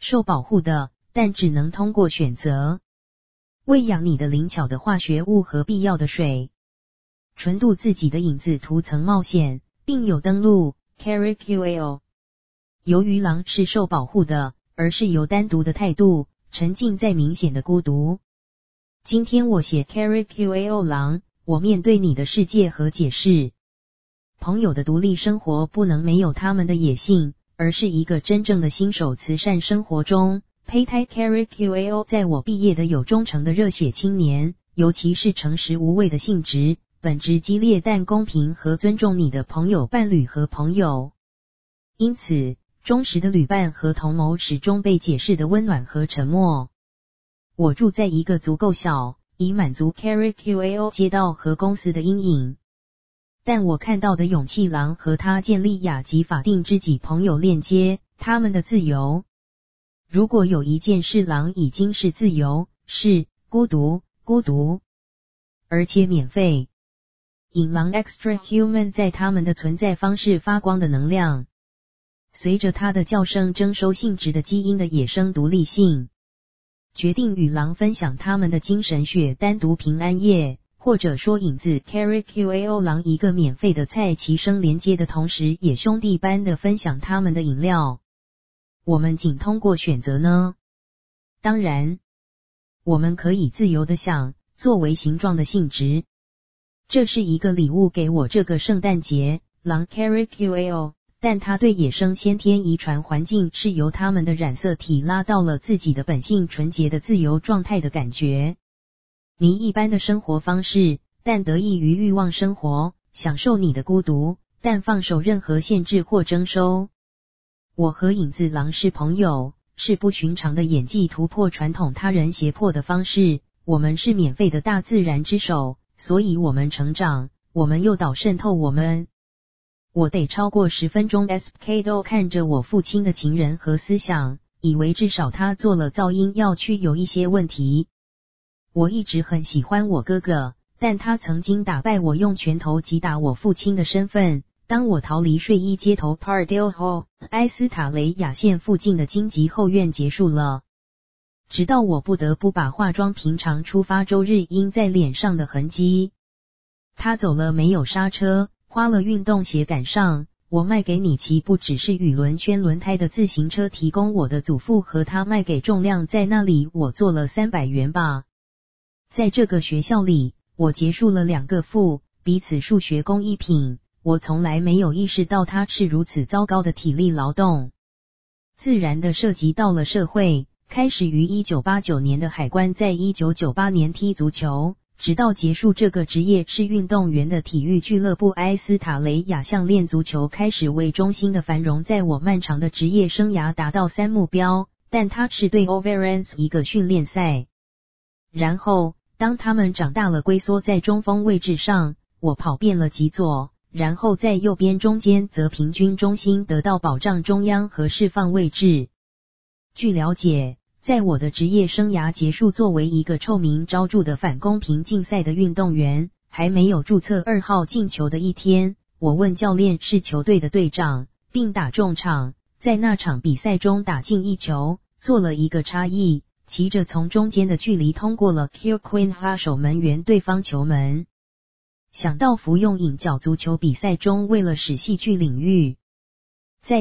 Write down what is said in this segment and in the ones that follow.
受保护的，但只能通过选择喂养你的灵巧的化学物和必要的水，纯度自己的影子涂层冒险，并有登录 CarryQAO。 由于狼是受保护的，而是由单独的态度沉浸在明显的孤独。今天我写 CarryQAO 狼，我面对你的世界和解释。朋友的独立生活不能没有他们的野性，而是一个真正的新手慈善生活中。胚胎 CarryQAO 在我毕业的有忠诚的热血青年，尤其是诚实无畏的性质，本质激烈但公平和尊重你的朋友、伴侣和朋友。因此，忠实的旅伴和同谋始终被解释的温暖和沉默。我住在一个足够小，以满足 CarryQAO 街道和公司的阴影。但我看到的勇气狼和他建立亚及法定知己朋友链接，他们的自由。如果有一件事狼已经是自由，是孤独，而且免费。引狼 Extra Human 在他们的存在方式发光的能量，随着他的叫声征收性质的基因的野生独立性，决定与狼分享他们的精神血单独平安夜，或者说引自 CarryQAO 狼一个免费的菜齐声连接的同时，也兄弟般的分享他们的饮料。我们仅通过选择呢？当然，我们可以自由的想，作为形状的性质。这是一个礼物给我这个圣诞节，狼 CarryQAO， 但它对野生先天遗传环境是由它们的染色体拉到了自己的本性纯洁的自由状态的感觉。迷一般的生活方式，但得益于欲望生活，享受你的孤独，但放手任何限制或征收。我和影子狼是朋友，是不寻常的演技突破传统他人胁迫的方式，我们是免费的大自然之手，所以我们成长，我们诱导渗透我们。我得超过10分钟 SK 都看着我父亲的情人和思想，以为至少他做了噪音要去有一些问题。我一直很喜欢我哥哥，但他曾经打败我用拳头击打我父亲的身份。当我逃离睡衣街头 Pardale Hall 埃斯塔雷亚县附近的荆棘后院结束了，直到我不得不把化妆平常出发周日印在脸上的痕迹。他走了没有刹车，花了运动鞋赶上。我卖给你骑不只是羽轮圈轮胎的自行车，提供我的祖父和他卖给重量，在那里我做了300元吧。在这个学校里，我结束了2个副彼此数学工艺品。我从来没有意识到它是如此糟糕的体力劳动。自然地涉及到了社会，开始于1989年的海关在1998年踢足球，直到结束这个职业是运动员的体育俱乐部埃斯塔雷亚项链足球开始为中心的繁荣，在我漫长的职业生涯达到3目标，但它是对 Overends 一个训练赛。然后，当他们长大了归缩在中锋位置上，我跑遍了极左。然后在右边中间则平均中心得到保障中央和释放位置。据了解，在我的职业生涯结束作为一个臭名昭著的反公平竞赛的运动员，还没有注册2号进球的一天，我问教练是球队的队长，并打中场，在那场比赛中打进1球，做了一个差异，骑着从中间的距离通过了 Q Queen 哈守门员对方球门。想到服用引脚足球比赛中为了使戏剧领域，在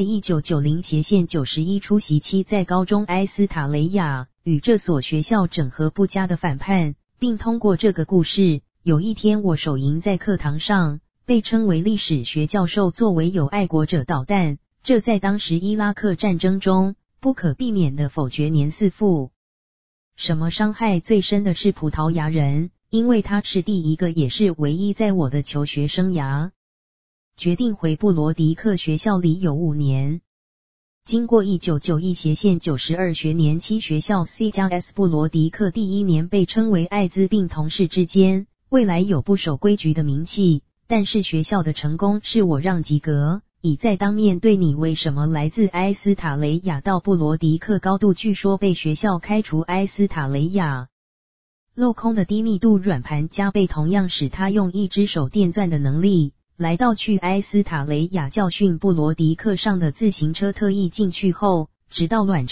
1990/91出席期在高中埃斯塔雷亚与这所学校整合不佳的反叛，并通过这个故事，有一天我手淫在课堂上，被称为历史学教授作为有爱国者导弹，这在当时伊拉克战争中不可避免的否决年4负。什么伤害最深的是葡萄牙人，因为他是第一个也是唯一在我的求学生涯决定回布罗迪克学校里有5年。经过1991/92学年期学校 C+S 布罗迪克第1年被称为艾滋病同事之间，未来有不守规矩的名气，但是学校的成功是我让及格，已在当面对你为什么来自埃斯塔雷亚到布罗迪克高度据说被学校开除埃斯塔雷亚。镂空的低密度软盘加倍同样使他用一只手电钻的能力，来到去埃斯塔雷亚教训布罗迪克上的自行车特意进去后，直到卵巢，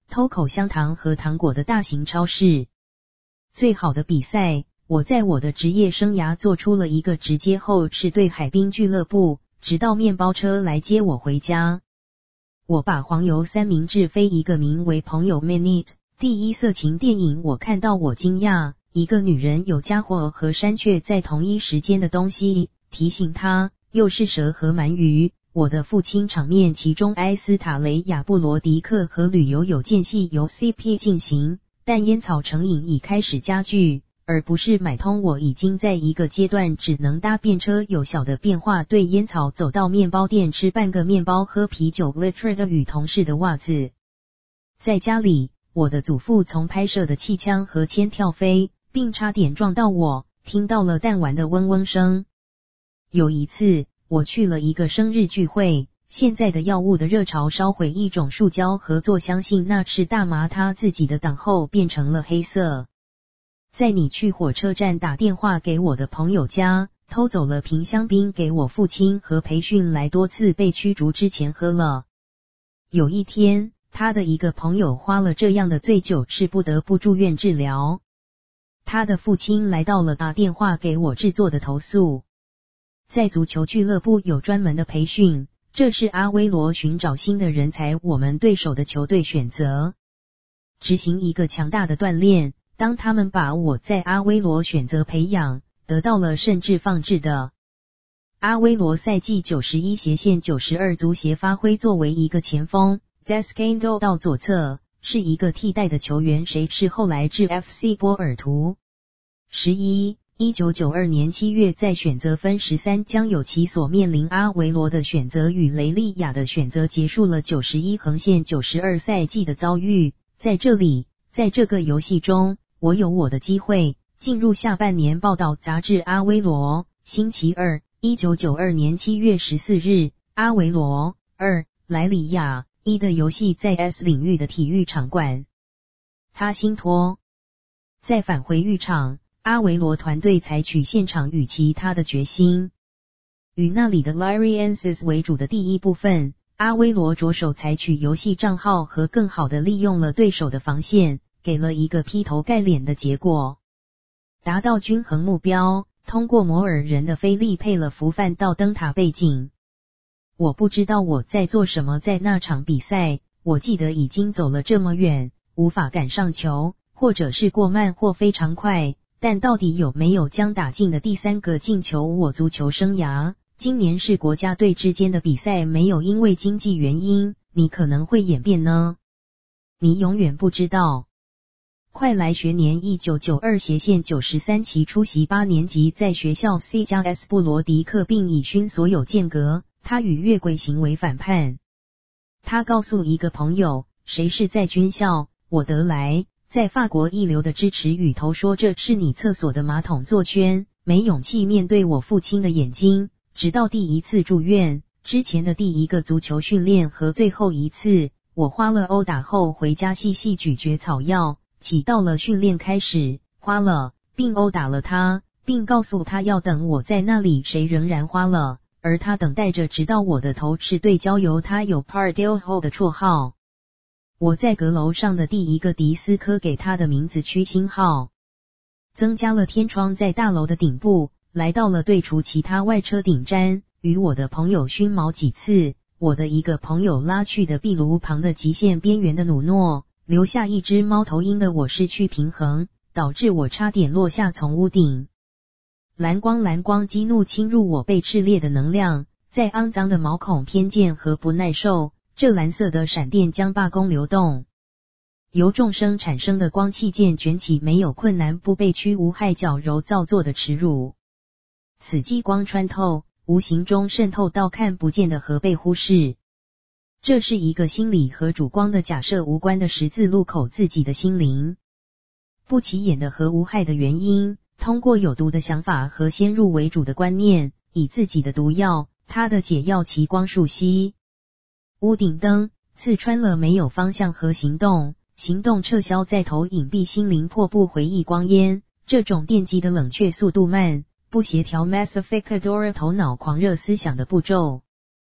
偷口香糖和糖果的大型超市。最好的比赛，我在我的职业生涯做出了一个直接后，是对海滨俱乐部，直到面包车来接我回家。我把黄油三明治飞一个名为朋友 Minute 第一色情电影，我看到我惊讶，一个女人有家伙和山雀在同一时间的东西，提醒她，又是蛇和鳗鱼。我的父亲场面，其中埃斯塔雷亚布罗迪克和旅游有间隙由 CP 进行，但烟草成瘾已开始加剧，而不是买通。我已经在一个阶段只能搭便车，有小的变化对烟草，走到面包店吃半个面包喝啤酒 liter 的与同事的袜子。在家里，我的祖父从拍摄的气枪和铅跳飞，并差点撞到我，听到了弹丸的嗡嗡声。有一次我去了一个生日聚会，现在的药物的热潮烧毁一种塑胶合作，相信那是大麻，他自己的档后变成了黑色。在你去火车站打电话给我的朋友家，偷走了瓶香槟给我父亲和培训来多次被驱逐之前喝了。有一天，他的一个朋友花了这样的醉酒，是不得不住院治疗。他的父亲来到了打电话给我制作的投诉。在足球俱乐部有专门的培训，这是阿威罗寻找新的人才，我们对手的球队选择执行一个强大的锻炼。当他们把我在阿威罗选择培养，得到了甚至放置的阿威罗赛季91/92足协发挥作为一个前锋 Descendo 到左侧，是一个替代的球员，谁是后来至 FC 波尔图。1992年7月在选择分13将有其所面临阿维罗的选择与雷利亚的选择，结束了91/92赛季的遭遇。在这里，在这个游戏中，我有我的机会进入下半年报道杂志阿威罗。星期二1992年7月14日，阿维罗2莱里亚1的游戏在 S 领域的体育场馆。他辛托在返回浴场，阿维罗团队采取现场与其他的决心与那里的 Lariensis 为主的第一部分，阿威罗着手采取游戏账号和更好地利用了对手的防线，给了一个劈头盖脸的结果，达到均衡目标。通过摩尔人的菲利佩勒福范到灯塔背景，我不知道我在做什么。在那场比赛，我记得已经走了这么远，无法赶上球，或者是过慢或非常快，但到底有没有将打进的第3个进球？我足球生涯今年是国家队之间的比赛，没有因为经济原因，你可能会演变呢？你永远不知道。快来学年1992/93期出席8年级，在学校 C+S 布罗迪克，并以熏所有间隔。他与越轨行为反叛。他告诉一个朋友，谁是在军校？我得来在法国一流的支持语头说，这是你厕所的马桶座圈。没勇气面对我父亲的眼睛，直到第一次住院之前的第一个足球训练和最后一次，我花了殴打后回家细细咀嚼草药，起到了训练开始，花了，并殴打了他，并告诉他要等我在那里，谁仍然花了，而他等待着直到我的头是对焦油。他有 Pardilho 的绰号，我在阁楼上的第一个迪斯科给他的名字区星号，增加了天窗在大楼的顶部，来到了对除其他外车顶瞻，与我的朋友熏毛几次，我的一个朋友拉去的壁炉旁的极限边缘的努诺，留下一只猫头鹰的我失去平衡，导致我差点落下从屋顶。蓝光激怒侵入我被炽烈的能量，在肮脏的毛孔偏见和不耐受，这蓝色的闪电将罢工流动。由众生产生的光器件卷起，没有困难不被驱无害矫揉造作的耻辱。此激光穿透，无形中渗透到看不见的和被忽视。这是一个心理和主观的假设无关的十字路口，自己的心灵不起眼的和无害的原因，通过有毒的想法和先入为主的观念，以自己的毒药，他的解药其光束吸。屋顶灯刺穿了没有方向和行动撤销在头隐蔽心灵破布回忆光烟，这种电击的冷却速度慢，不协调 Massificadora 头脑狂热思想的步骤。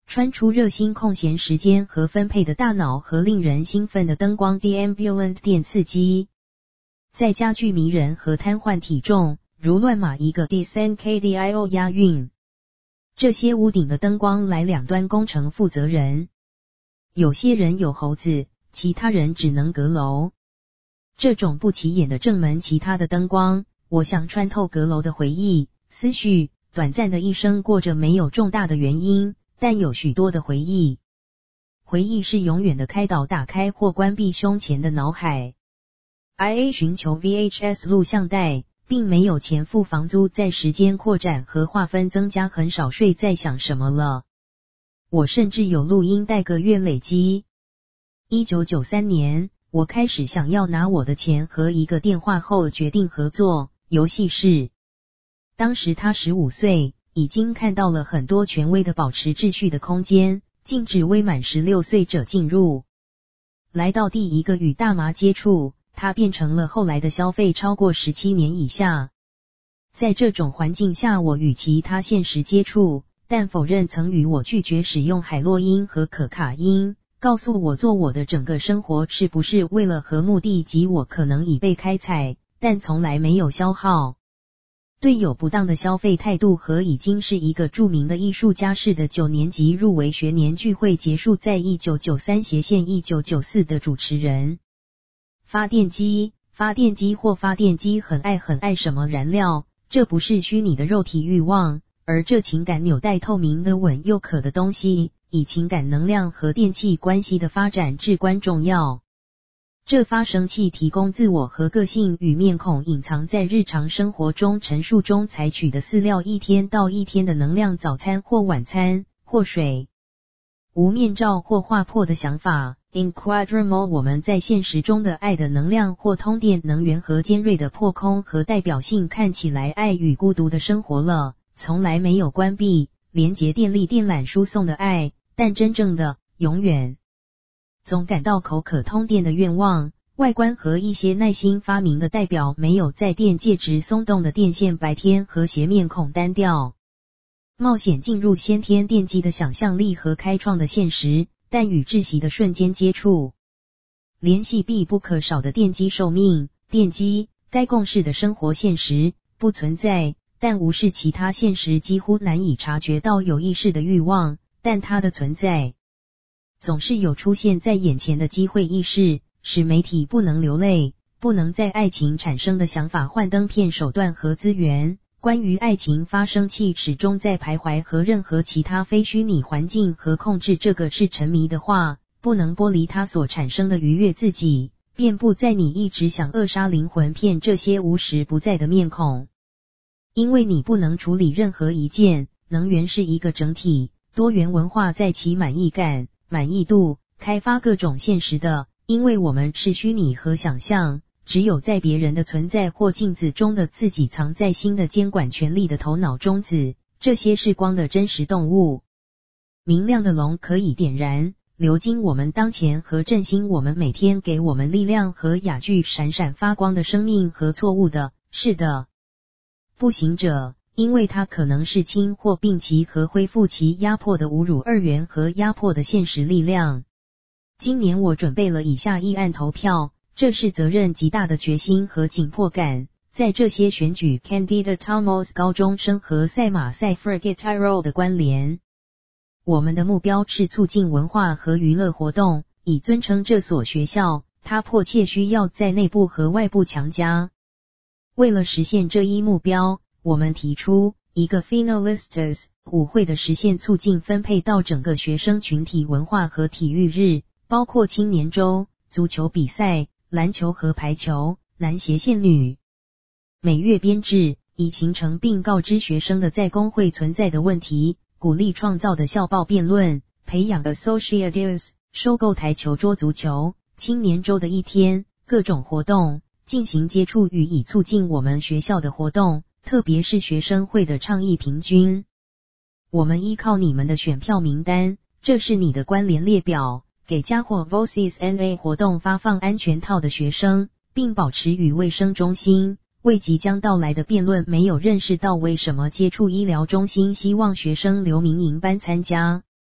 穿出热心空闲时间和分配的大脑和令人兴奋的灯光 deambulant 电刺激，再加剧迷人和瘫痪体重，如乱码一个 descend kdio 押韵。这些屋顶的灯光来两端工程负责人，有些人有猴子，其他人只能阁楼。这种不起眼的正门其他的灯光，我想穿透阁楼的回忆、思绪，短暂的一生过着没有重大的原因，但有许多的回忆。回忆是永远的开导打开或关闭胸前的脑海。IA 寻求 VHS 录像带，并没有钱付房租，在时间扩展和划分增加，很少睡在想什么了。我甚至有录音带个月累积。1993年，我开始想要拿我的钱和一个电话后决定合作游戏室。当时他15岁，已经看到了很多权威的保持秩序的空间，禁止未满16岁者进入。来到第一个与大麻接触，它变成了后来的消费超过17年以下。在这种环境下，我与其他现实接触，但否认曾与我拒绝使用海洛因和可卡因，告诉我做我的整个生活是不是为了和目的及我可能已被开采，但从来没有消耗。对有不当的消费态度和已经是一个著名的艺术家式的9年级入围学年聚会结束在1993斜线1994的主持人。发电机或发电机很爱什么燃料，这不是虚拟的肉体欲望，而这情感纽带透明的稳又可的东西，以情感能量和电气关系的发展至关重要。这发生器提供自我和个性与面孔隐藏在日常生活中陈述中采取的饲料一天到一天的能量早餐或晚餐或水。无面罩或划破的想法 In Quadrimo 我们在现实中的爱的能量或通电能源和尖锐的破空和代表性看起来爱与孤独的生活了，从来没有关闭连结电力电缆输送的爱，但真正的永远总感到口渴通电的愿望。外观和一些耐心发明的代表没有在电介质松动的电线白天和谐面孔单调。冒险进入先天电机的想象力和开创的现实，但与窒息的瞬间接触。联系必不可少的电机寿命，电机该共识的生活现实不存在，但无视其他现实几乎难以察觉到有意识的欲望，但它的存在总是有出现在眼前的机会意识，使媒体不能流泪，不能在爱情产生的想法幻灯片手段和资源。关于爱情发生器始终在徘徊和任何其他非虚拟环境和控制，这个是沉迷的话，不能剥离它所产生的愉悦自己，便不在你一直想扼杀灵魂片这些无时不在的面孔。因为你不能处理任何一件，能源是一个整体，多元文化在其满意感、满意度开发各种现实的，因为我们是虚拟和想象，只有在别人的存在或镜子中的自己藏在新的监管权力的头脑中子，这些是光的真实动物。明亮的龙可以点燃，流经我们当前和振兴我们每天，给我们力量和雅具闪闪发光的生命和错误的，是的，不行者，因为它可能是轻或并其和恢复其压迫的侮辱二元和压迫的现实力量。今年我准备了以下议案投票，这是责任极大的决心和紧迫感。在这些选举 Candida Tomos 高中生和赛马赛 Frigate Tyrol 的关联。我们的目标是促进文化和娱乐活动，以尊称这所学校，它迫切需要在内部和外部强加。为了实现这一目标，我们提出一个 Finalistas 舞会的实现，促进分配到整个学生群体文化和体育日，包括青年周、足球比赛、篮球和排球、男鞋限女。每月编制，以形成并告知学生的在工会存在的问题，鼓励创造的校报辩论，培养 associatives， 收购台球桌足球，青年周的一天，各种活动，进行接触与以促进我们学校的活动，特别是学生会的倡议平均。我们依靠你们的选票名单，这是你的关联列表，给家伙 Voices NA 活动发放安全套的学生，并保持与卫生中心为即将到来的辩论没有认识到为什么接触医疗中心希望学生留民营班参加。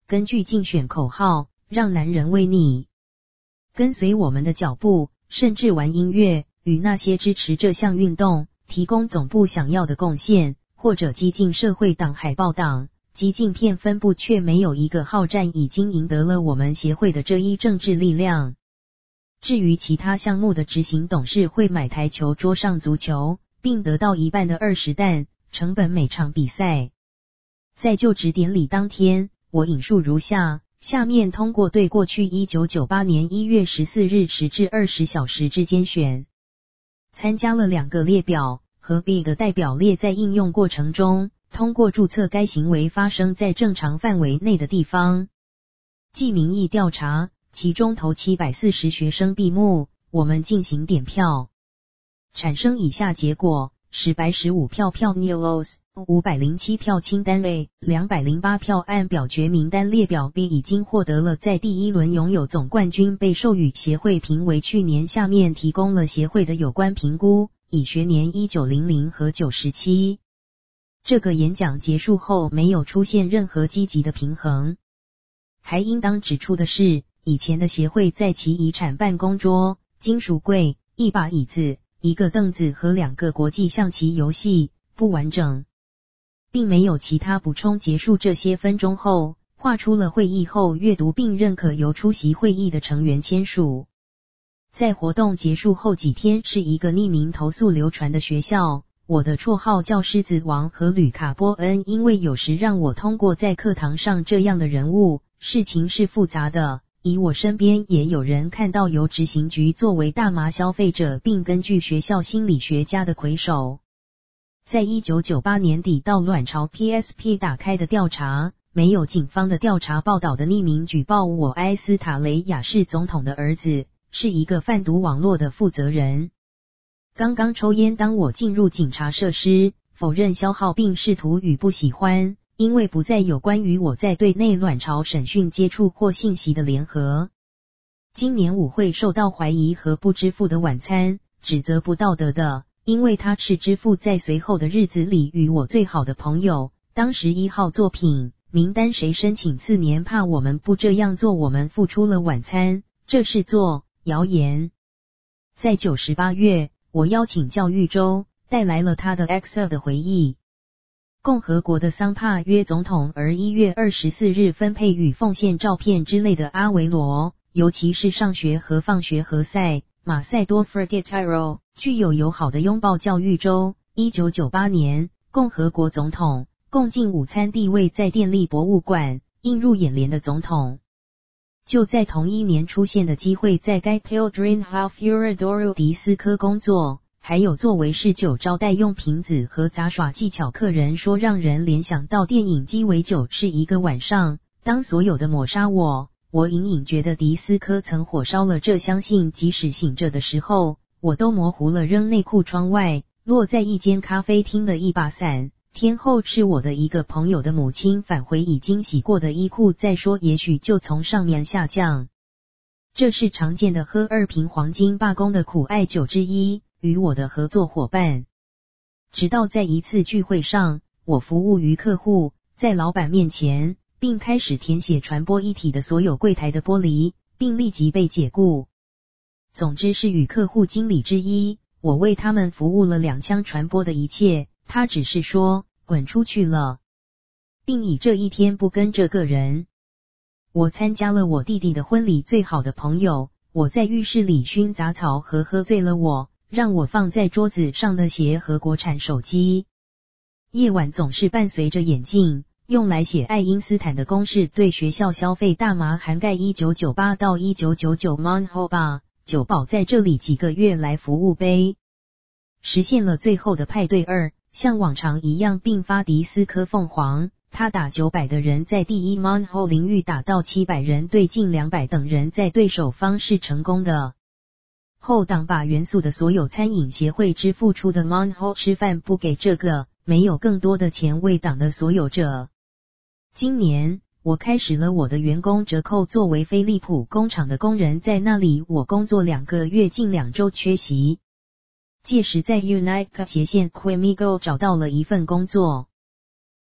根据竞选口号，让男人为你跟随我们的脚步，甚至玩音乐，与那些支持这项运动，提供总部想要的贡献，或者激进社会党海报党。激进片分部却没有一个好战已经赢得了我们协会的这一政治力量。至于其他项目的执行董事会买台球桌上足球，并得到一半的20弹，成本每场比赛。在就职典礼当天，我引述如下：下面通过对过去1998年1月14日10至20小时之间选参加了2个列表和 B 的代表列在应用过程中，通过注册该行为发生在正常范围内的地方。即民意调查，其中头740学生闭幕，我们进行点票，产生以下结果：1015票Nilos 507票清单 A 208票按表决名单列表 B 已经获得了在第一轮拥有总冠军，被授予协会评为去年下面提供了协会的有关评估，以学年1900和917。这个演讲结束后没有出现任何积极的平衡。还应当指出的是，以前的协会在其遗产办公桌、金属柜、一把椅子、一个凳子和2个国际象棋游戏不完整，并没有其他补充。结束这些分钟后，画出了会议后阅读并认可由出席会议的成员签署。在活动结束后几天，是一个匿名投诉流传的学校。我的绰号叫狮子王和吕卡波恩，因为有时让我通过在课堂上这样的人物。事情是复杂的，以我身边也有人看到由执行局作为大麻消费者，并根据学校心理学家的魁首，在1998年底到卵巢 PSP 打开的调查，没有警方的调查报道的匿名举报我埃斯塔雷亚是总统的儿子，是一个贩毒网络的负责人。刚刚抽烟，当我进入警察设施，否认消耗并试图与不喜欢，因为不再有关于我在对内卵巢审讯接触或信息的联合。今年舞会受到怀疑和不支付的晚餐，指责不道德的，因为他是支付在随后的日子里与我最好的朋友。当时1号作品名单谁申请4年，怕我们不这样做，我们付出了晚餐，这是做谣言。在98月，我邀请教育州带来了他的 Excel 的回忆。共和国的桑帕约总统而1月24日分配与奉献照片之类的阿维罗，尤其是上学和放学和塞马塞多 Forgetiro 具有友好的拥抱教育州。1998年，共和国总统共进午餐地位在电力博物馆，映入眼帘的总统。就在同一年出现的机会，在该 Pildrin Halfuradoro 迪斯科工作，还有作为侍酒招待用瓶子和杂耍技巧客人说，让人联想到电影鸡尾酒是一个晚上。当所有的抹杀我隐隐觉得迪斯科曾火烧了这，相信即使醒着的时候，我都模糊了。扔内裤窗外落在一间咖啡厅的一把伞，天后是我的一个朋友的母亲返回已经洗过的衣裤，再说也许就从上面下降。这是常见的喝2瓶黄金罢工的苦艾酒之一，与我的合作伙伴。直到在一次聚会上，我服务于客户，在老板面前，并开始填写传播一体的所有柜台的玻璃，并立即被解雇。总之是与客户经理之一，我为他们服务了2枪传播的一切，他只是说滚出去了，并以这一天不跟这个人。我参加了我弟弟的婚礼，最好的朋友，我在浴室里熏杂草和喝醉了我，让我放在桌子上的鞋和国产手机。夜晚总是伴随着眼镜，用来写爱因斯坦的公式，对学校消费大麻涵盖1998到1999 Manhoba， 酒保在这里几个月来服务杯。实现了最后的派对2，像往常一样并发迪斯科凤凰，他打900的人在第一 Manhole 领域打到700人对近200等人在对手方是成功的。后党把元素的所有餐饮协会支付出的 Manhole 吃饭不给这个，没有更多的钱为党的所有者。今年，我开始了我的员工折扣，作为飞利浦工厂的工人，在那里我工作2个月，近2周缺席。届时在 Unite 斜线 Quimigo 找到了一份工作。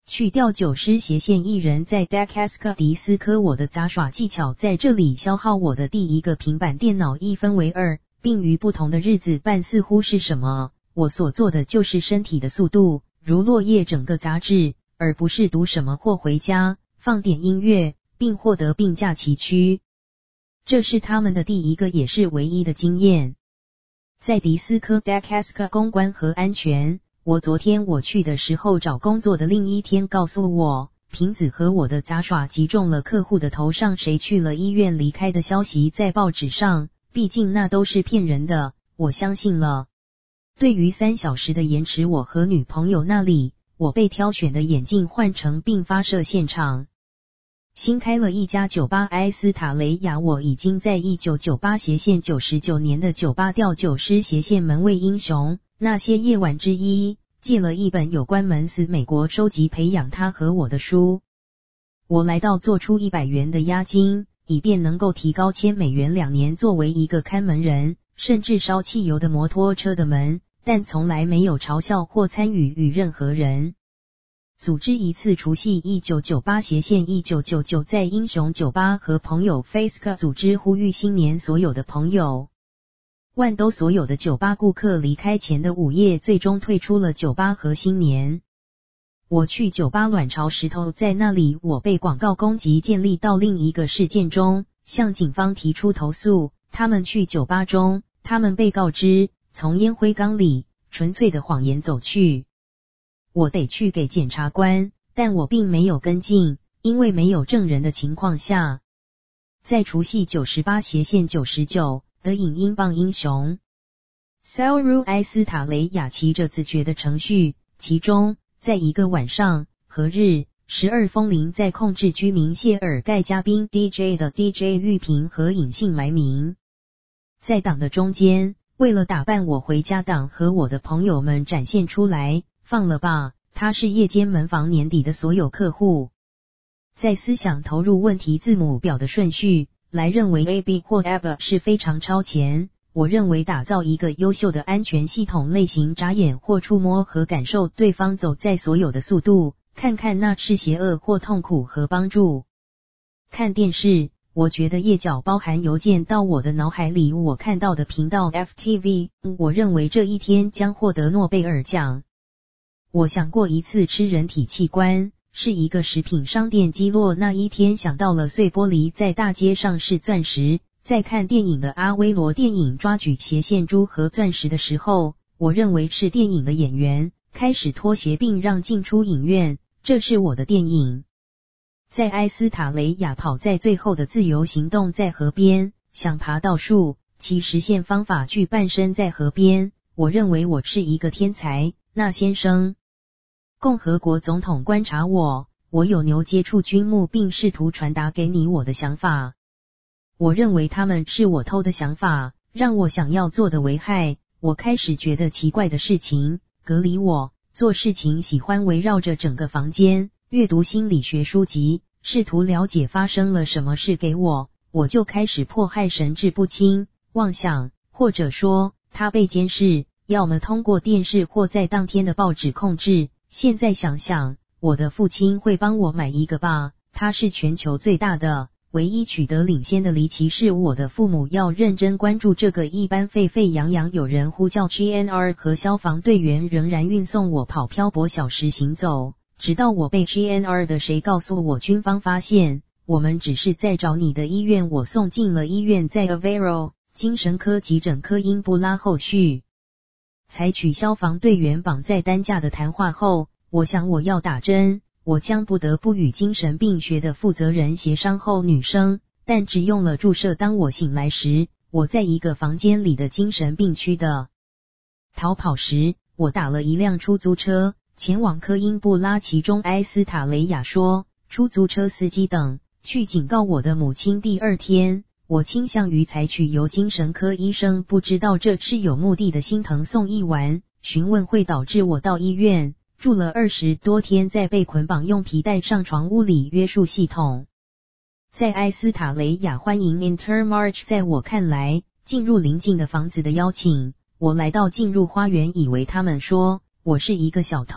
去掉9师斜线一人在 Dakaska 迪斯科，我的杂耍技巧在这里消耗我的第一个平板电脑一分为二，并于不同的日子办似乎是什么，我所做的就是身体的速度，如落叶整个杂志，而不是读什么或回家放点音乐，并获得并驾齐驱。这是他们的第一个也是唯一的经验。在迪斯科 Dakaska 公关和安全，我昨天我去的时候找工作的另一天告诉我，瓶子和我的杂耍击中了客户的头上，谁去了医院离开的消息在报纸上，毕竟那都是骗人的，我相信了。对于3小时的延迟，我和女朋友那里，我被挑选的眼镜换成并发射现场。新开了一家酒吧埃斯塔雷亚，我已经在1998-99年的酒吧调9师斜线门卫英雄那些夜晚之一，借了一本有关门司美国收集培养他和我的书。我来到做出100元的押金，以便能够提高$10002年作为一个看门人，甚至烧汽油的摩托车的门，但从来没有嘲笑或参与与任何人。组织一次除夕1998-1999在英雄酒吧和朋友 Facebook 组织呼吁新年所有的朋友万都所有的酒吧顾客离开前的午夜最终退出了酒吧和新年。我去酒吧卵巢石头，在那里我被广告攻击建立到另一个事件中，向警方提出投诉。他们去酒吧中，他们被告知从烟灰缸里纯粹的谎言走去。我得去给检察官，但我并没有跟进，因为没有证人的情况下。在除夕98-99的影音棒英雄 Sauru 埃斯塔雷亚骑着自觉的程序，其中在一个晚上何日12风铃在控制居民谢尔盖嘉宾 DJ 的 DJ 玉屏和隐姓埋名。在党的中间，为了打扮我回家，党和我的朋友们展现出来，放了吧，他是夜间门房年底的所有客户。在思想投入问题字母表的顺序来认为 AB 或 AB 是非常超前。我认为打造一个优秀的安全系统类型，眨眼或触摸和感受对方走在所有的速度，看看那是邪恶或痛苦和帮助。看电视，我觉得页角包含邮件到我的脑海里我看到的频道 FTV， 我认为这一天将获得诺贝尔奖。我想过一次吃人体器官，是一个食品商店击落那一天想到了碎玻璃在大街上是钻石。在看电影的阿威罗电影抓举斜线珠和钻石的时候，我认为是电影的演员开始脱鞋并让进出影院，这是我的电影。在埃斯塔雷亚跑在最后的自由行动，在河边想爬到树，其实现方法锯半身在河边。我认为我是一个天才，那先生。共和国总统观察我有牛接触军幕并试图传达给你我的想法。我认为他们是我偷的想法，让我想要做的危害。我开始觉得奇怪的事情，隔离我，做事情喜欢围绕着整个房间，阅读心理学书籍，试图了解发生了什么事给我就开始迫害神志不清，妄想，或者说他被监视，要么通过电视或在当天的报纸控制。现在想想，我的父亲会帮我买一个吧，他是全球最大的。唯一取得领先的离奇是我的父母要认真关注这个，一般沸沸扬扬有人呼叫 GNR 和消防队员仍然运送我跑漂泊小时行走，直到我被 GNR 的谁告诉我军方发现我们只是在找你的医院，我送进了医院，在 Avero 精神科急诊科因布拉后续采取消防队员绑在担架的谈话后，我想我要打针，我将不得不与精神病学的负责人协商后女生，但只用了注射。当我醒来时，我在一个房间里的精神病区的逃跑时，我打了一辆出租车前往科因布拉，其中埃斯塔雷亚说，出租车司机等去警告我的母亲。第二天，我倾向于采取由精神科医生不知道这是有目的的心疼送一丸询问会导致我到医院住了20多天，在被捆绑用皮带上床物理约束系统。在埃斯塔雷亚欢迎 Intermarch， 在我看来，进入邻近的房子的邀请，我来到进入花园，以为他们说我是一个小偷，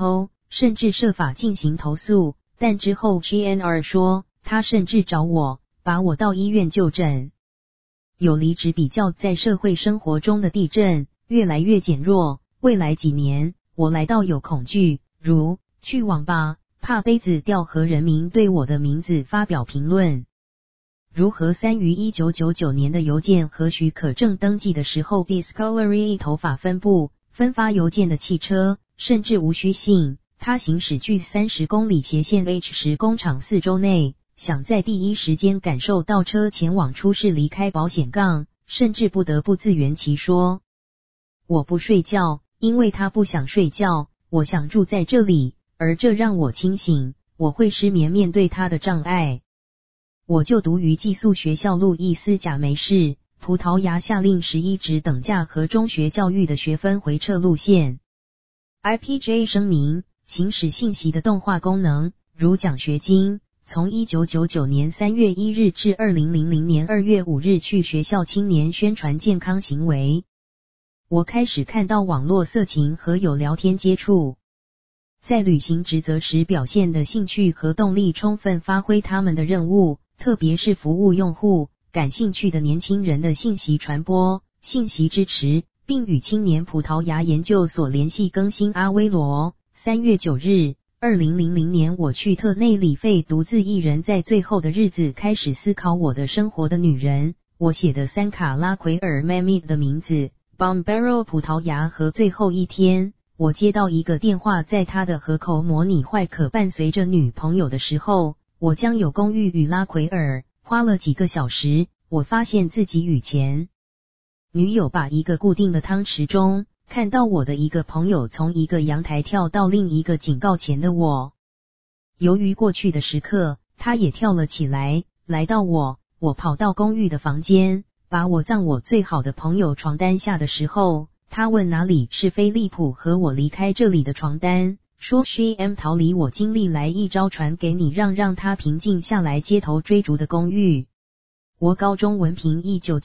甚至设法进行投诉，但之后 GNR 说，他甚至找我，把我到医院就诊。有离职比较在社会生活中的地震越来越减弱，未来几年我来到有恐惧，如去网吧怕杯子掉和人民对我的名字发表评论。如何3于1999年的邮件和许可证登记的时候 Discovery 头发分布分发邮件的汽车，甚至无需信，他行驶距30公里斜线 H10 工厂4周内，想在第一时间感受到车前往出事离开保险杠，甚至不得不自圆其说。我不睡觉，因为他不想睡觉，我想住在这里，而这让我清醒，我会失眠面对他的障碍。我就读于寄宿学校路易斯贾梅市，葡萄牙下令11职等价和中学教育的学分回撤路线。IPJ 声明，行使信息的动画功能，如奖学金，从1999年3月1日至2000年2月5日去学校青年宣传健康行为。我开始看到网络色情和有聊天接触。在履行职责时表现的兴趣和动力充分发挥他们的任务，特别是服务用户感兴趣的年轻人的信息传播、信息支持，并与青年葡萄牙研究所联系更新。阿威罗3月9日2000年我去特内里费独自一人在最后的日子开始思考我的生活的女人，我写的三卡拉奎尔 Mamie 的名字 Bombero 葡萄牙和最后一天，我接到一个电话，在他的河口模拟坏可伴随着女朋友的时候，我将有公寓与拉奎尔，花了几个小时，我发现自己与前女友把一个固定的汤匙中，看到我的一个朋友从一个阳台跳到另一个警告前的我。由于过去的时刻，他也跳了起来，来到我跑到公寓的房间，把我葬我最好的朋友床单下的时候，他问哪里是菲利普和我离开这里的床单，说 She am 逃离我经历来一招传给你让他平静下来街头追逐的公寓。我高中文凭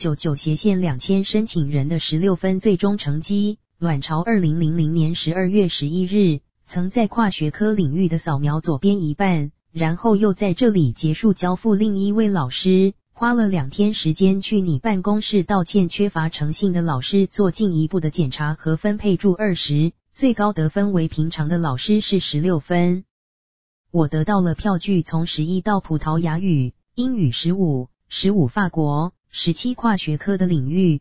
1999/2000申请人的16分最终成绩，卵巢2000年12月11日，曾在跨学科领域的扫描左边一半，然后又在这里结束交付另一位老师，花了2天时间去你办公室道歉，缺乏诚信的老师做进一步的检查和分配注20，最高得分为平常的老师是16分。我得到了票据，从11到葡萄牙语、英语15法国17跨学科的领域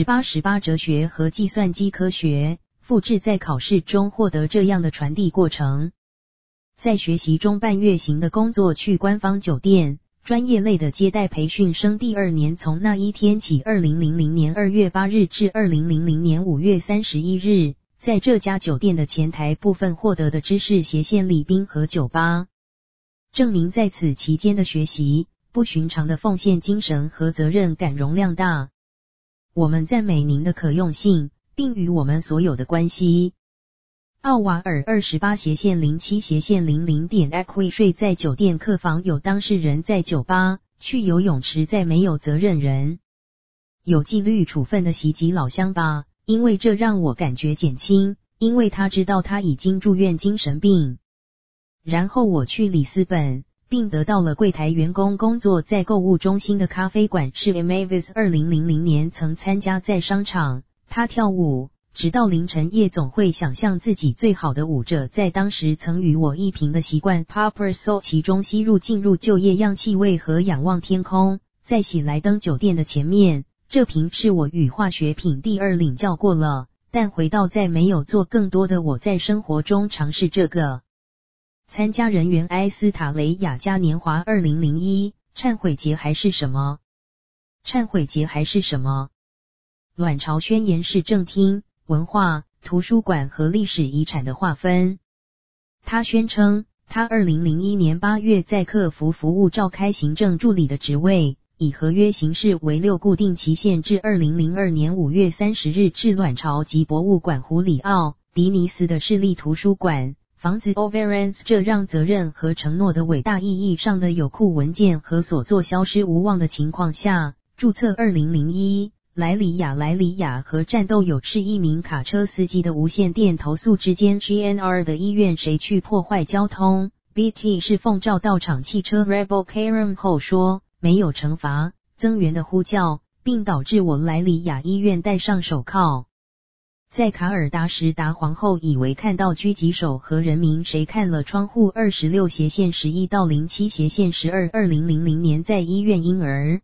18哲学和计算机科学，复制在考试中获得这样的传递过程。在学习中半月型的工作，去官方酒店专业类的接待培训生第2年，从那一天起2000年2月8日至2000年5月31日，在这家酒店的前台部分获得的知识斜线礼宾和酒吧，证明在此期间的学习不寻常的奉献精神和责任感容量大。我们赞美您的可用性，并与我们所有的关系。奥瓦尔28/07/00点 Equi 睡在酒店客房，有当事人在酒吧，去游泳池在没有责任人。有纪律处分的袭击老乡吧，因为这让我感觉减轻，因为他知道他已经住院精神病。然后我去里斯本，并得到了柜台员工工作，在购物中心的咖啡馆，是 Mavis 2000年曾参加在商场，他跳舞直到凌晨，夜总会想象自己最好的舞者，在当时曾与我一瓶的习惯 Popper Soul 其中吸入进入就业样气味和仰望天空。在喜来登酒店的前面，这瓶是我与化学品第2领教过了，但回到在没有做更多的我在生活中尝试这个。参加人员埃斯塔雷雅嘉年华2001，忏悔节还是什么？忏悔节还是什么？卵巢宣言是正厅、文化、图书馆和历史遗产的划分。他宣称，他2001年8月在客服服务召开行政助理的职位，以合约形式为6固定期限至2002年5月30日至卵巢及博物馆胡里奥·迪尼斯的市立图书馆。房子 Overence 这让责任和承诺的伟大意义上的有库文件和所作消失无望的情况下，注册2001 莱里亚和战斗有是一名卡车司机的无线电投诉之间 GNR 的医院谁去破坏交通 BT 是奉召到场汽车 Rebel Karam 后说没有惩罚增援的呼叫，并导致我莱里亚医院戴上手铐。在卡尔达什达皇后以为看到狙击手和人民谁看了窗户26/11到07/12 2000年在医院婴儿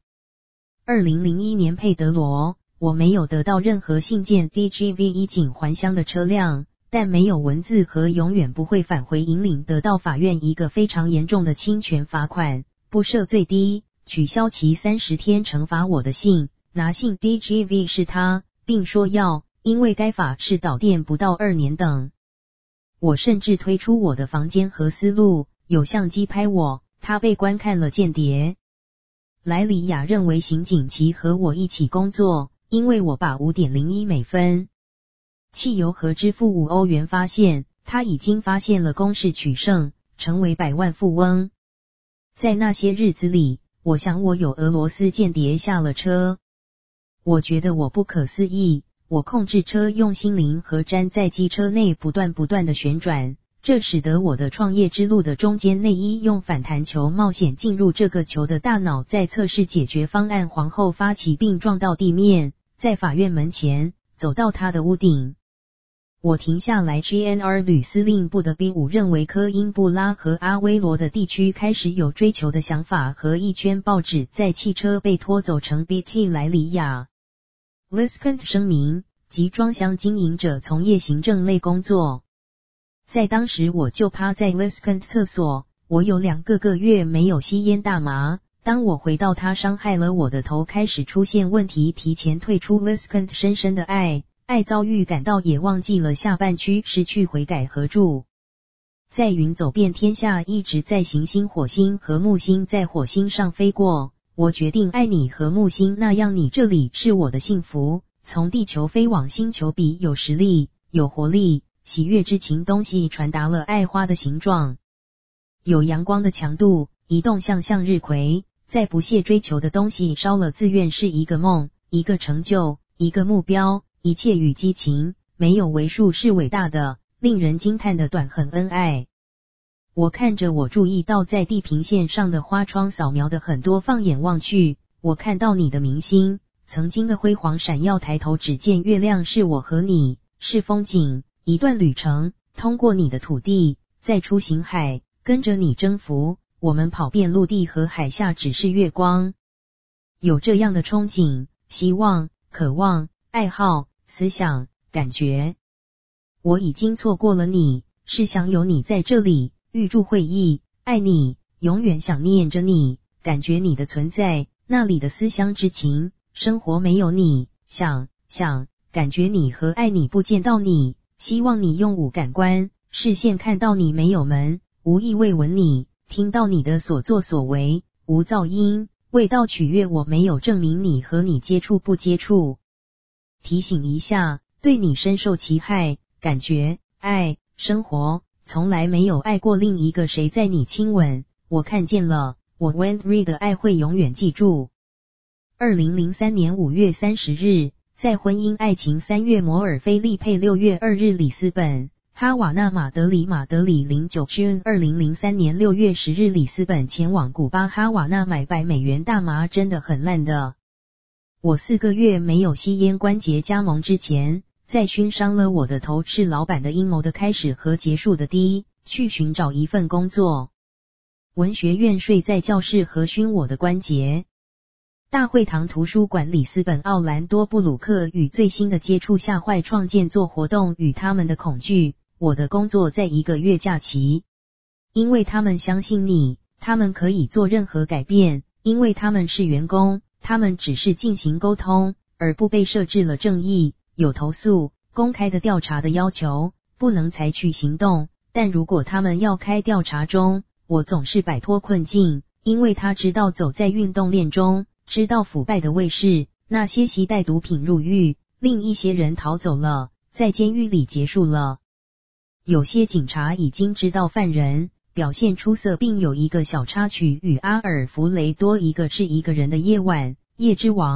2001年佩德罗，我没有得到任何信件 DGV 警还乡的车辆，但没有文字和永远不会返回引领得到法院一个非常严重的侵权罚款，不设最低，取消其30天惩罚我的信，拿信 DGV 是他，并说要因为该法是导电不到2年等。我甚至推出我的房间和思路，有相机拍我，他被观看了间谍。莱里亚认为刑警其和我一起工作，因为我把 5.01 美分汽油和支付5欧元发现，他已经发现了公式取胜，成为百万富翁。在那些日子里，我想我有俄罗斯间谍下了车。我觉得我不可思议，我控制车用心灵和粘在机车内不断的旋转，这使得我的创业之路的中间内衣用反弹球冒险进入这个球的大脑，在测试解决方案皇后发起并撞到地面，在法院门前走到他的屋顶。我停下来 GNR 旅司令部的 B5 认为科因布拉和阿威罗的地区开始有追求的想法和一圈报纸在汽车被拖走成 BT 莱里亚。Liskant 声明，集装箱经营者从业行政类工作。在当时我就趴在 Liskant 厕所，我有2个月没有吸烟大麻。当我回到他伤害了我的头开始出现问题，提前退出 Liskant 深深的爱遭遇感到也忘记了下半区，失去悔改和住。在云走遍天下，一直在行星火星和木星，在火星上飞过。我决定爱你和木星，那样你这里是我的幸福。从地球飞往星球比有实力、有活力、喜悦之情东西传达了爱花的形状，有阳光的强度，移动向日葵，在不懈追求的东西烧了自愿是一个梦，一个成就，一个目标，一切与激情，没有为数是伟大的，令人惊叹的短很恩爱。我看着我注意到在地平线上的花窗扫描的很多，放眼望去，我看到你的明星，曾经的辉煌闪耀，抬头只见月亮，是我和你，是风景，一段旅程，通过你的土地，再出行海，跟着你征服，我们跑遍陆地和海下，只是月光。有这样的憧憬、希望、渴望、爱好、思想、感觉。我已经错过了你，是想有你在这里，预祝会议，爱你，永远想念着你，感觉你的存在，那里的思乡之情，生活没有你，想，感觉你和爱你，不见到你，希望你用5感官，视线看到你，没有门，无意味闻你，听到你的所作所为，无噪音，味道取悦我，没有证明你和你接触不接触。提醒一下，对你深受其害，感觉，爱，生活，从来没有爱过另一个谁，在你亲吻，我看见了，我 Wendy 的爱会永远记住。2003年5月30日，在婚姻爱情3月摩尔菲利佩6月2日里斯本，哈瓦那马德里09 June 2003年6月10日里斯本前往古巴哈瓦那买$100大麻，真的很烂的。我4个月没有吸烟，关节加盟之前，在熏伤了我的头，是老板的阴谋的开始和结束的去寻找一份工作。文学院睡在教室和熏我的关节。大会堂图书馆里斯本奥兰多布鲁克与最新的接触吓坏创建做活动与他们的恐惧。我的工作在1个月假期。因为他们相信你，他们可以做任何改变，因为他们是员工，他们只是进行沟通，而不被设置了正义，有投诉，公开的调查的要求，不能采取行动，但如果他们要开调查中，我总是摆脱困境，因为他知道走在运动链中，知道腐败的卫士，那些携带毒品入狱，另一些人逃走了，在监狱里结束了。有些警察已经知道犯人，表现出色，并有一个小插曲与阿尔弗雷多，一个是一个人的夜晚，夜之王，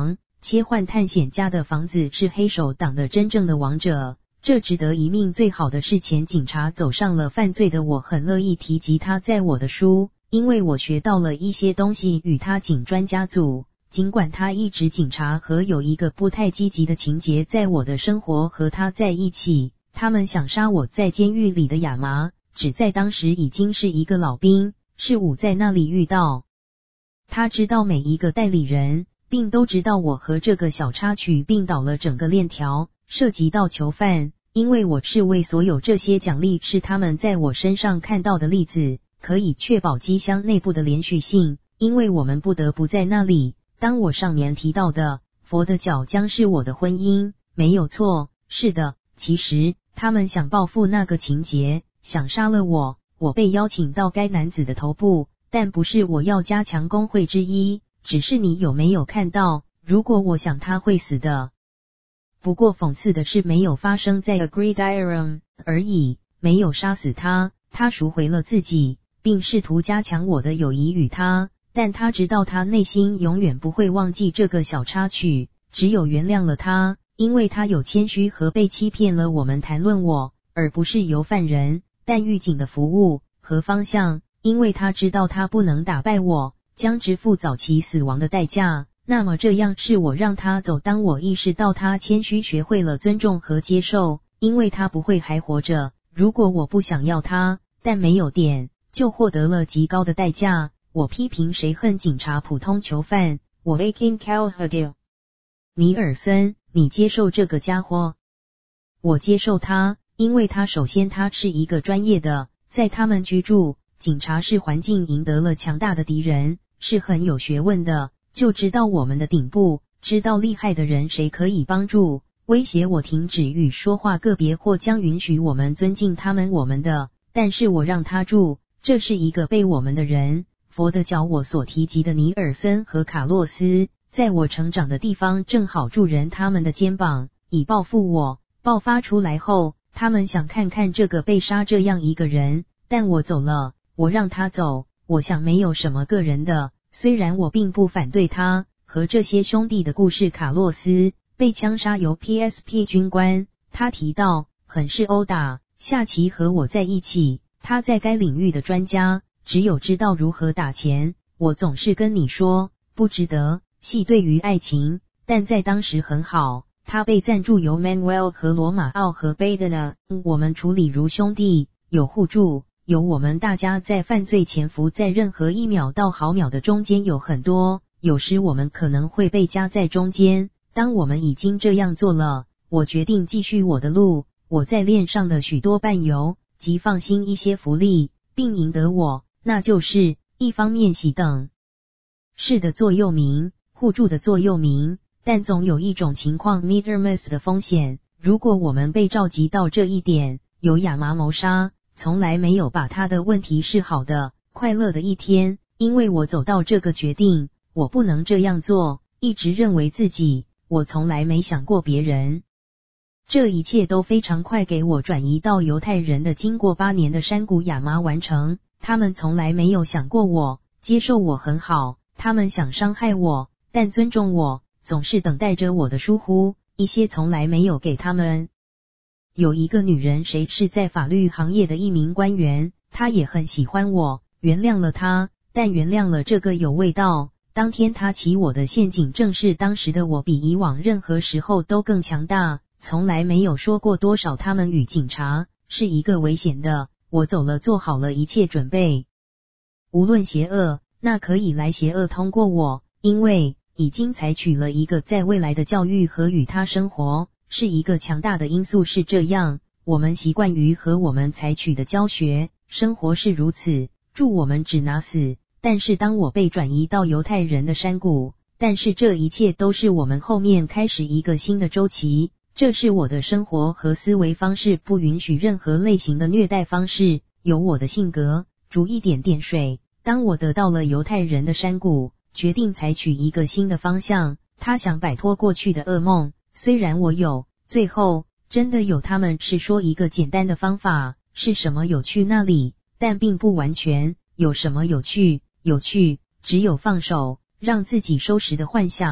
切换探险家的房子是黑手党的真正的王者，这值得一命。最好的是前警察走上了犯罪的我很乐意提及他在我的书，因为我学到了一些东西与他警专家组。尽管他一直警察和有一个不太积极的情节在我的生活和他在一起，他们想杀我在监狱里的亚麻，只在当时已经是一个老兵，是我在那里遇到。他知道每一个代理人，并都知道我和这个小插曲并导了整个链条，涉及到囚犯，因为我是为所有这些奖励是他们在我身上看到的例子，可以确保机箱内部的连续性，因为我们不得不在那里。当我上面提到的佛的脚将是我的婚姻，没有错，是的，其实他们想报复那个情节，想杀了我。我被邀请到该男子的头部，但不是我要加强工会之一，只是你有没有看到，如果我想他会死的。不过讽刺的是没有发生在 Agridiron 而已，没有杀死他，他赎回了自己，并试图加强我的友谊与他，但他知道他内心永远不会忘记这个小插曲，只有原谅了他，因为他有谦虚和被欺骗了。我们谈论我，而不是由犯人，但狱警的服务和方向，因为他知道他不能打败我，将支付早期死亡的代价。那么这样是我让他走。当我意识到他谦虚，学会了尊重和接受，因为他不会还活着。如果我不想要他，但没有点，就获得了极高的代价。我批评谁恨警察普通囚犯，我 Akin Calhadil。尼尔森，你接受这个家伙？我接受他，因为他首先他是一个专业的，在他们居住，警察是环境赢得了强大的敌人，是很有学问的，就知道我们的顶部，知道厉害的人谁可以帮助，威胁我停止与说话个别或将允许我们尊敬他们我们的，但是我让他住，这是一个被我们的人。佛的脚我所提及的尼尔森和卡洛斯，在我成长的地方正好助人他们的肩膀，以报复我。爆发出来后，他们想看看这个被杀这样一个人，但我走了，我让他走，我想没有什么个人的，虽然我并不反对他和这些兄弟的故事。卡洛斯被枪杀由 PSP 军官，他提到很是殴打。夏奇和我在一起，他在该领域的专家，只有知道如何打钱。我总是跟你说，不值得。戏对于爱情，但在当时很好。他被赞助由 Manuel 和罗马奥和贝德纳，我们处理如兄弟，有互助，有我们大家在犯罪潜伏在任何一秒到毫秒的中间有很多，有时我们可能会被夹在中间。当我们已经这样做了，我决定继续我的路。我在链上的许多伴游及放心一些福利，并赢得我，那就是一方面喜等是的座右铭，互助的座右铭。但总有一种情况 meter miss 的风险，如果我们被召集到这一点，有亚麻谋杀，从来没有把他的问题是好的、快乐的一天，因为我走到这个决定，我不能这样做，一直认为自己，我从来没想过别人。这一切都非常快给我转移到犹太人的经过8年的山谷亚麻完成，他们从来没有想过我，接受我很好，他们想伤害我，但尊重我。总是等待着我的疏忽，一些从来没有给他们。有一个女人，谁是在法律行业的一名官员，她也很喜欢我，原谅了她，但原谅了这个有味道。当天她起我的陷阱，正是当时的我比以往任何时候都更强大，从来没有说过多少他们与警察是一个危险的。我走了，做好了一切准备。无论邪恶，那可以来邪恶通过我，因为已经采取了一个在未来的教育和与他生活，是一个强大的因素。是这样，我们习惯于和我们采取的教学生活是如此，助我们只拿死。但是当我被转移到犹太人的山谷，但是这一切都是我们后面开始一个新的周期。这是我的生活和思维方式，不允许任何类型的虐待方式，有我的性格，煮一点点水。当我得到了犹太人的山谷，决定采取一个新的方向，他想摆脱过去的噩梦，虽然我有，最后真的有，他们是说一个简单的方法，是什么有趣那里，但并不完全，有什么有趣，有趣，只有放手，让自己收拾的幻想，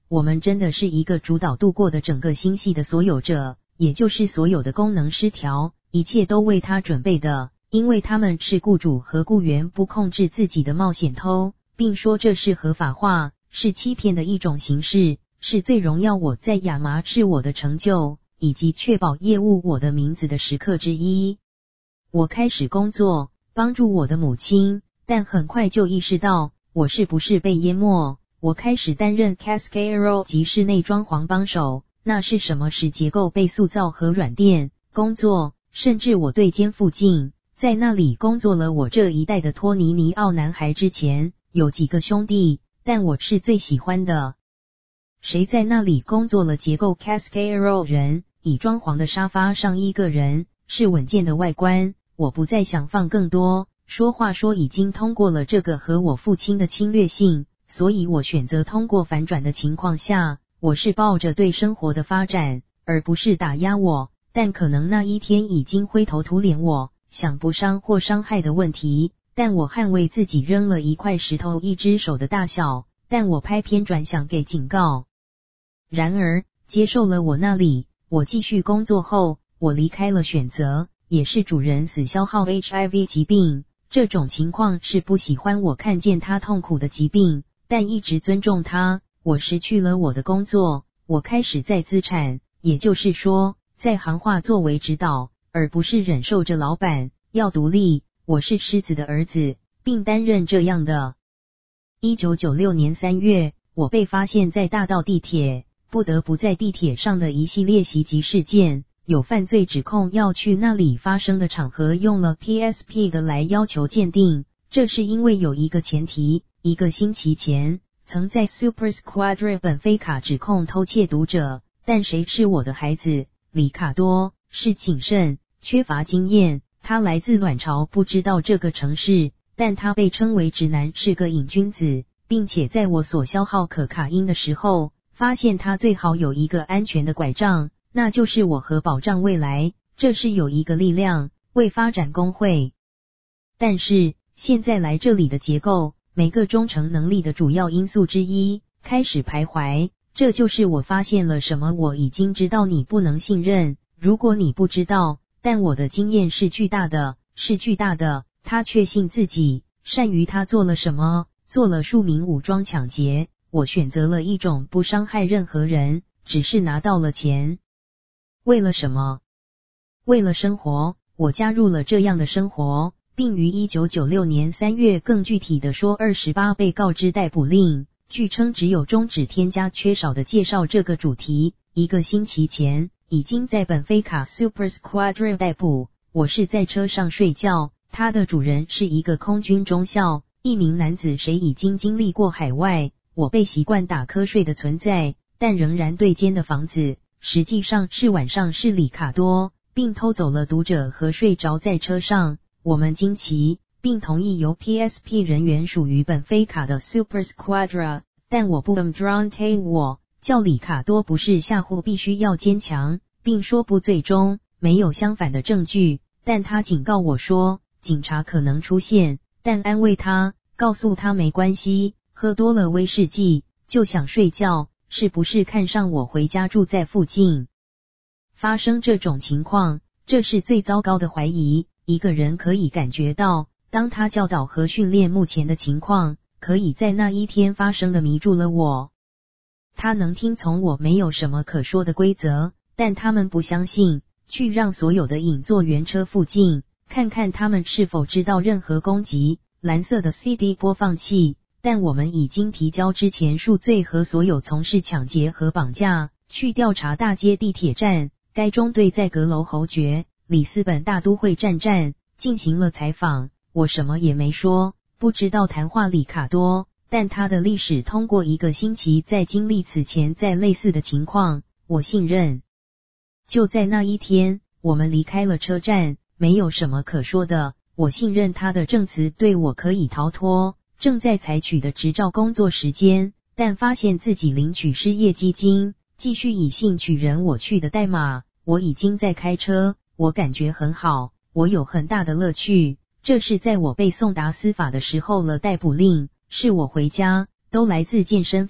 我们真的是一个主导度过的整个星系的所有者，也就是所有的功能失调，一切都为他准备的，因为他们是雇主和雇员不控制自己的冒险偷，并说这是合法化，是欺骗的一种形式，是最荣耀我在亚麻是我的成就，以及确保业务我的名字的时刻之一。我开始工作，帮助我的母亲，但很快就意识到我是不是被淹没。我开始担任 Cascadero 及室内装潢帮手，那是什么使结构被塑造和软垫工作，甚至我对肩附近，在那里工作了我这一代的托尼尼奥男孩之前，有几个兄弟，但我是最喜欢的。谁在那里工作了结构 Cascadero 人，以装潢的沙发上一个人，是稳健的外观，我不再想放更多，说话说已经通过了这个和我父亲的侵略性，所以我选择通过反转的情况下，我是抱着对生活的发展，而不是打压我，但可能那一天已经灰头土脸我想不伤或伤害的问题，但我捍卫自己扔了一块石头一只手的大小，但我拍偏转向给警告。然而，接受了我那里，我继续工作后，我离开了选择，也是主人死消耗 HIV 疾病，这种情况是不喜欢我看见他痛苦的疾病，但一直尊重他。我失去了我的工作，我开始在资产，也就是说，在行话作为指导，而不是忍受着老板，要独立。我是狮子的儿子，并担任这样的。1996年3月，我被发现在大道地铁，不得不在地铁上的一系列袭击事件，有犯罪指控要去那里发生的场合用了 PSP 的来要求鉴定，这是因为有一个前提，一个星期前曾在 Super Squadron 本菲卡指控偷窃读者，但谁是我的孩子？里卡多是谨慎，缺乏经验，他来自卵巢，不知道这个城市，但他被称为直男，是个瘾君子，并且在我所消耗可卡因的时候，发现他最好有一个安全的拐杖，那就是我和保障未来，这是有一个力量为发展工会。但是现在来这里的结构，每个忠诚能力的主要因素之一，开始徘徊，这就是我发现了什么，我已经知道你不能信任，如果你不知道，但我的经验是巨大的，是巨大的。他确信自己，善于他做了什么，做了数名武装抢劫，我选择了一种不伤害任何人，只是拿到了钱。为了什么？为了生活，我加入了这样的生活，并于1996年3月更具体的说28被告知逮捕令，据称只有终止添加缺少的介绍这个主题。一个星期前，已经在本菲卡 Super Squadron 逮捕，我是在车上睡觉，他的主人是一个空军中校，一名男子，谁已经经历过海外，我被习惯打瞌睡的存在，但仍然对间的房子，实际上是晚上是里卡多，并偷走了读者和睡着在车上。我们惊奇，并同意由 PSP 人员属于本菲卡的 Super Squadron， 但我不Drante 我叫里卡多不是吓唬，必须要坚强，并说不，最终没有相反的证据，但他警告我说警察可能出现，但安慰他，告诉他没关系，喝多了威士忌就想睡觉，是不是看上我回家住在附近？发生这种情况，这是最糟糕的怀疑。一个人可以感觉到，当他教导和训练目前的情况，可以在那一天发生的迷住了我。他能听从我没有什么可说的规则，但他们不相信，去让所有的引座原车附近，看看他们是否知道任何攻击。蓝色的 CD 播放器，但我们已经提交之前数罪和所有从事抢劫和绑架，去调查大街地铁站。该中队在阁楼侯爵里斯本大都会站进行了采访，我什么也没说，不知道谈话里卡多，但他的历史通过一个星期在经历此前在类似的情况，我信任。就在那一天，我们离开了车站，没有什么可说的，我信任他的证词对我可以逃脱正在采取的执照工作时间，但发现自己领取失业基金，继续以兴趣人我去的代码。我已经在开车，我感觉很好，我有很大的乐趣。这是在我被送达司法的时候了，逮捕令是我回家，都来自健身房，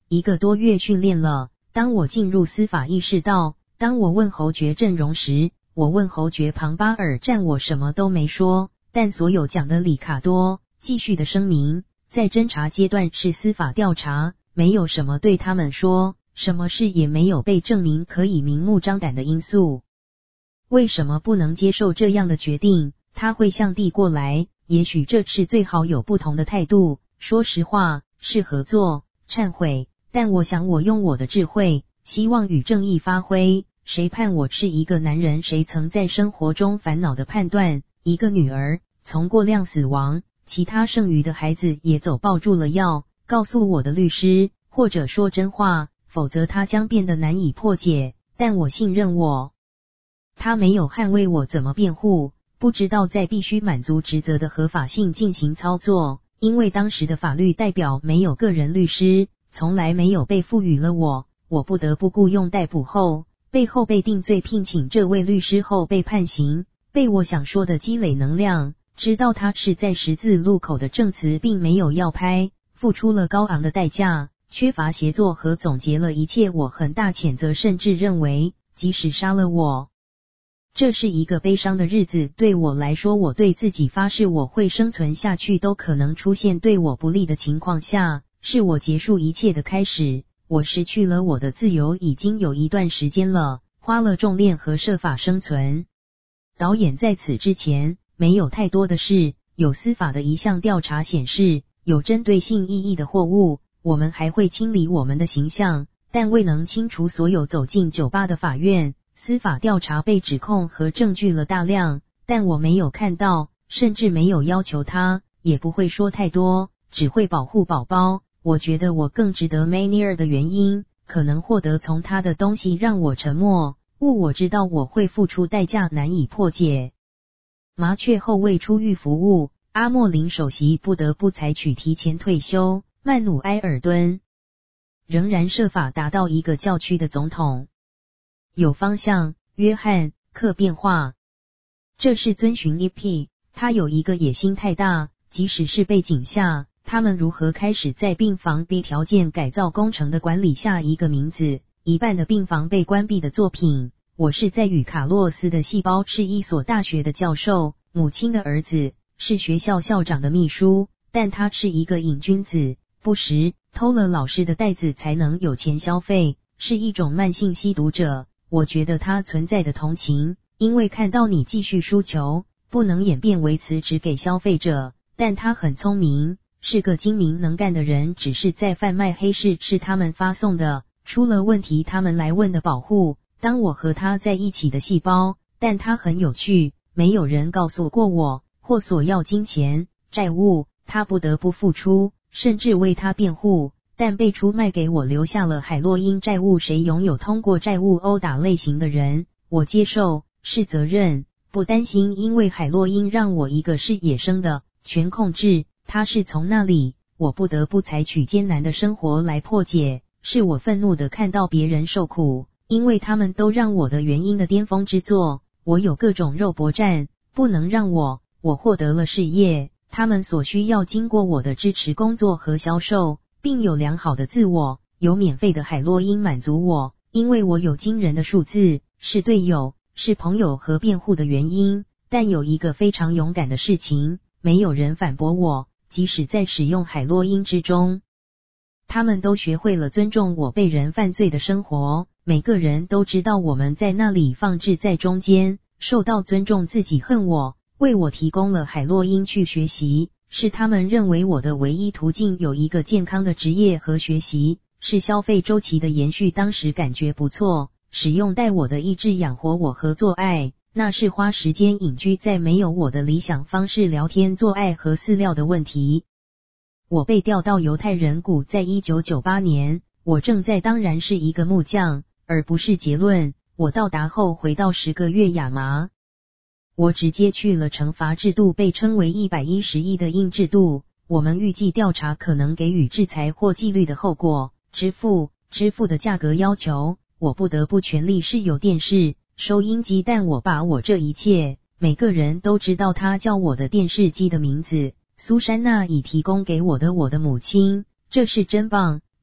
1个多月训练了。当我进入司法意识到，当我问侯爵阵容时，我问侯爵庞巴尔战我什么都没说，但所有讲的里卡多继续的声明，在侦查阶段是司法调查，没有什么对他们说，什么事也没有被证明可以明目张胆的因素。为什么不能接受这样的决定？他会向地过来，也许这次最好有不同的态度，说实话，是合作，忏悔，但我想我用我的智慧，希望与正义发挥。谁判我是一个男人？谁曾在生活中烦恼的判断？一个女儿从过量死亡，其他剩余的孩子也走抱住了药，告诉我的律师，或者说真话，否则他将变得难以破解。但我信任我。他没有捍卫我怎么辩护，不知道在必须满足职责的合法性进行操作，因为当时的法律代表没有个人律师，从来没有被赋予了我不得不雇用逮捕后，背后被定罪聘请这位律师后被判刑，被我想说的积累能量，知道他是在十字路口的证词并没有要拍，付出了高昂的代价，缺乏协作和总结了一切，我很大谴责，甚至认为即使杀了我，这是一个悲伤的日子，对我来说，我对自己发誓我会生存下去，都可能出现对我不利的情况下，是我结束一切的开始。我失去了我的自由已经有一段时间了，花了重练和设法生存。导演在此之前没有太多的事，有司法的一项调查显示，有针对性意义的货物，我们还会清理我们的形象，但未能清除所有走进酒吧的法院。司法调查被指控和证据了大量，但我没有看到，甚至没有要求他，也不会说太多，只会保护宝宝。我觉得我更值得 Manier 的原因，可能获得从他的东西让我沉默，我知道我会付出代价难以破解。麻雀后卫出狱服务，阿莫林首席不得不采取提前退休。曼努埃尔敦仍然设法达到一个教区的总统。有方向，约翰·克变化。这是遵循 EP， 他有一个野心太大，即使是背景下，他们如何开始在病房 B 条件改造工程的管理下一个名字，一半的病房被关闭的作品。我是在与卡洛斯的细胞，是一所大学的教授，母亲的儿子，是学校校长的秘书，但他是一个瘾君子，不时偷了老师的袋子才能有钱消费，是一种慢性吸毒者。我觉得他存在的同情，因为看到你继续输球，不能演变为辞职给消费者，但他很聪明，是个精明能干的人，只是在贩卖黑市，是他们发送的，出了问题他们来问的保护。当我和他在一起的细胞，但他很有趣，没有人告诉过我，或索要金钱、债务，他不得不付出，甚至为他辩护，但被出卖给我留下了海洛因债务。谁拥有通过债务殴打类型的人？我接受，是责任，不担心，因为海洛因让我一个是野生的，全控制，它是从那里，我不得不采取艰难的生活来破解，是我愤怒的看到别人受苦，因为他们都让我的原因的巅峰之作，我有各种肉搏战，不能让我获得了事业，他们所需要经过我的支持工作和销售，并有良好的自我，有免费的海洛因满足我，因为我有惊人的数字，是队友，是朋友和辩护的原因。但有一个非常勇敢的事情，没有人反驳我，即使在使用海洛因之中，他们都学会了尊重我被人犯罪的生活，每个人都知道我们在那里放置在中间，受到尊重，自己恨我，为我提供了海洛因去学习，是他们认为我的唯一途径，有一个健康的职业和学习，是消费周期的延续。当时感觉不错，使用带我的意志养活我和做爱，那是花时间隐居在没有我的理想方式聊天做爱和饲料的问题。我被调到犹太人谷，在1998年，我正在当然是一个木匠，而不是结论。我到达后回到10个月亚麻，我直接去了惩罚制度，被称为111的硬制度。我们预计调查可能给予制裁或纪律的后果，支付的价格要求，我不得不权利是有电视、收音机，但我把我这一切，每个人都知道他叫我的电视机的名字，苏珊娜已提供给我的母亲，这是真棒，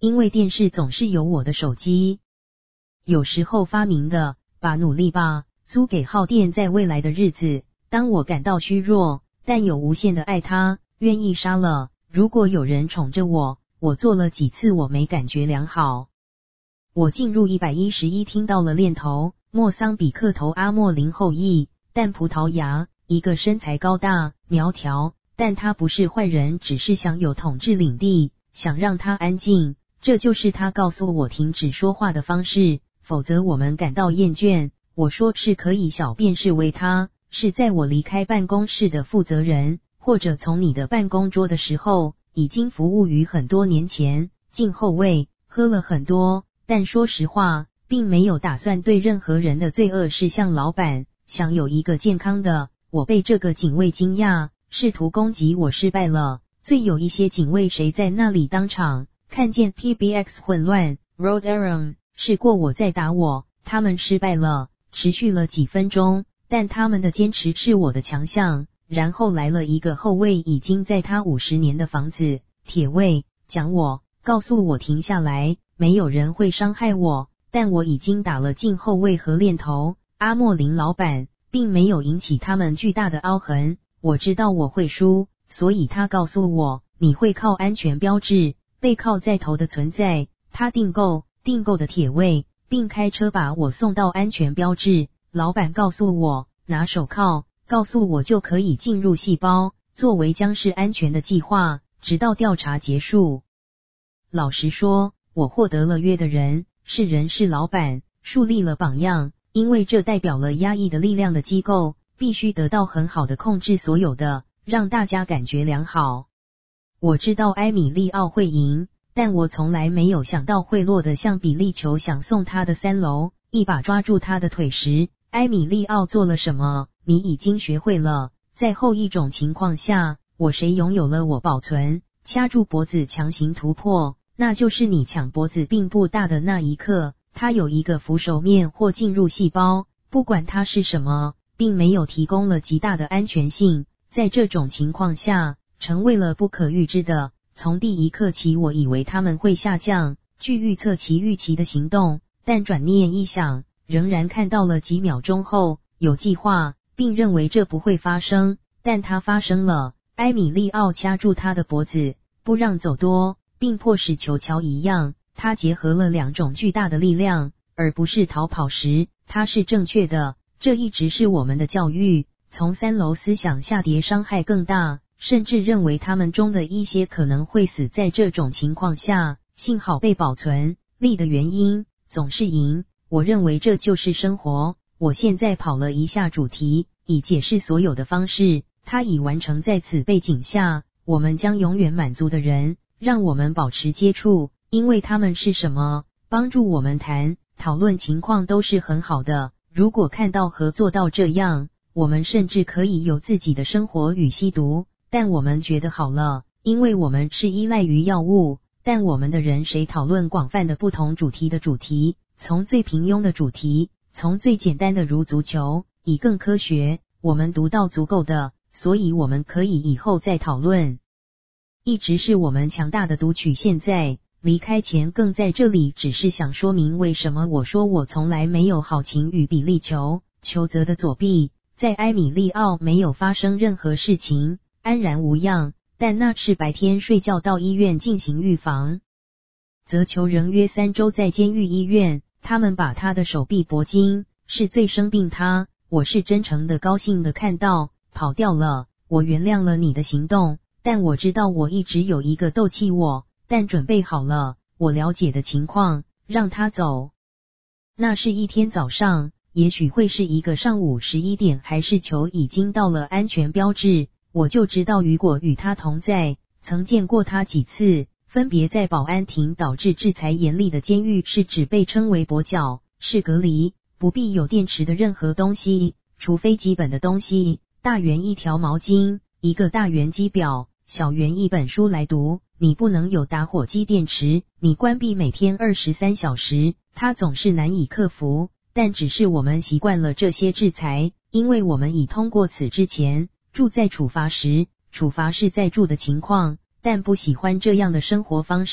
因为电视总是有我的手机。有时候发明的，把努力吧租给耗电在未来的日子，当我感到虚弱，但有无限的爱他，愿意杀了。如果有人宠着我，我做了几次我没感觉良好。我进入111听到了链头，莫桑比克头阿莫林后裔，但葡萄牙，一个身材高大苗条，但他不是坏人，只是想有统治领地，想让他安静，这就是他告诉我停止说话的方式，否则我们感到厌倦。我说是可以小便是为他，是在我离开办公室的负责人，或者从你的办公桌的时候，已经服务于很多年前，进后卫，喝了很多，但说实话，并没有打算对任何人的罪恶事向老板，想有一个健康的。我被这个警卫惊讶，试图攻击我失败了。最有一些警卫谁在那里当场看见 PBX 混乱 Road Aaron 试过我在打我，他们失败了，持续了几分钟，但他们的坚持是我的强项。然后来了一个后卫，已经在他50年的房子，铁卫讲我，告诉我停下来，没有人会伤害我，但我已经打了进后卫和链头。阿莫林老板并没有引起他们巨大的凹痕，我知道我会输，所以他告诉我，你会靠安全标志，背靠在头的存在。他订购的铁卫，并开车把我送到安全标志。老板告诉我，拿手铐，告诉我就可以进入细胞，作为将是安全的计划，直到调查结束。老实说，我获得了约的人，是老板，树立了榜样，因为这代表了压抑的力量的机构，必须得到很好的控制所有的，让大家感觉良好。我知道埃米利奥会赢，但我从来没有想到会落得像比利球想送他的3楼，一把抓住他的腿时，埃米利奥做了什么？你已经学会了，在后一种情况下，谁拥有了我保存，掐住脖子强行突破，那就是你抢脖子并不大的那一刻，它有一个扶手面或进入细胞，不管它是什么，并没有提供了极大的安全性，在这种情况下，成为了不可预知的。从第一刻起我以为他们会下降，据预测其预期的行动，但转念一想，仍然看到了几秒钟后，有计划，并认为这不会发生，但它发生了。埃米利奥掐住他的脖子，不让走多，并迫使球桥一样，他结合了2种巨大的力量，而不是逃跑时，他是正确的。这一直是我们的教育，从3楼思想下跌伤害更大，甚至认为他们中的一些可能会死在这种情况下，幸好被保存。力的原因总是赢，我认为这就是生活。我现在跑了一下主题，以解释所有的方式，它已完成。在此背景下，我们将永远满足的人，让我们保持接触，因为他们是什么，帮助我们讨论情况都是很好的。如果看到和做到这样，我们甚至可以有自己的生活与吸毒，但我们觉得好了，因为我们是依赖于药物。但我们的人谁讨论广泛的不同主题的主题，从最平庸的主题，从最简单的如足球，以更科学，我们读到足够的，所以我们可以以后再讨论。一直是我们强大的读取。现在离开前更在这里只是想说明为什么我说我从来没有好情与比利球。裘泽的左臂在埃米利奥没有发生任何事情，安然无恙，但那是白天睡觉到医院进行预防。则裘仍约3周在监狱医院，他们把他的手臂铂金，是最生病他。我是真诚的高兴的看到跑掉了，我原谅了你的行动，但我知道我一直有一个斗气我，但准备好了，我了解的情况，让他走。那是一天早上，也许会是一个上午11点，还是球已经到了安全标志。我就知道雨果与他同在，曾见过他几次，分别在保安亭导致制裁严厉的监狱，是指被称为跛脚，是隔离，不必有电池的任何东西，除非基本的东西，大圆一条毛巾，一个大圆机表，小圆一本书来读，你不能有打火机电池，你关闭每天23小时，它总是难以克服，但只是我们习惯了这些制裁，因为我们已通过此之前。住在处罚时，处罚是在住的情况，但不喜欢这样的生活方式，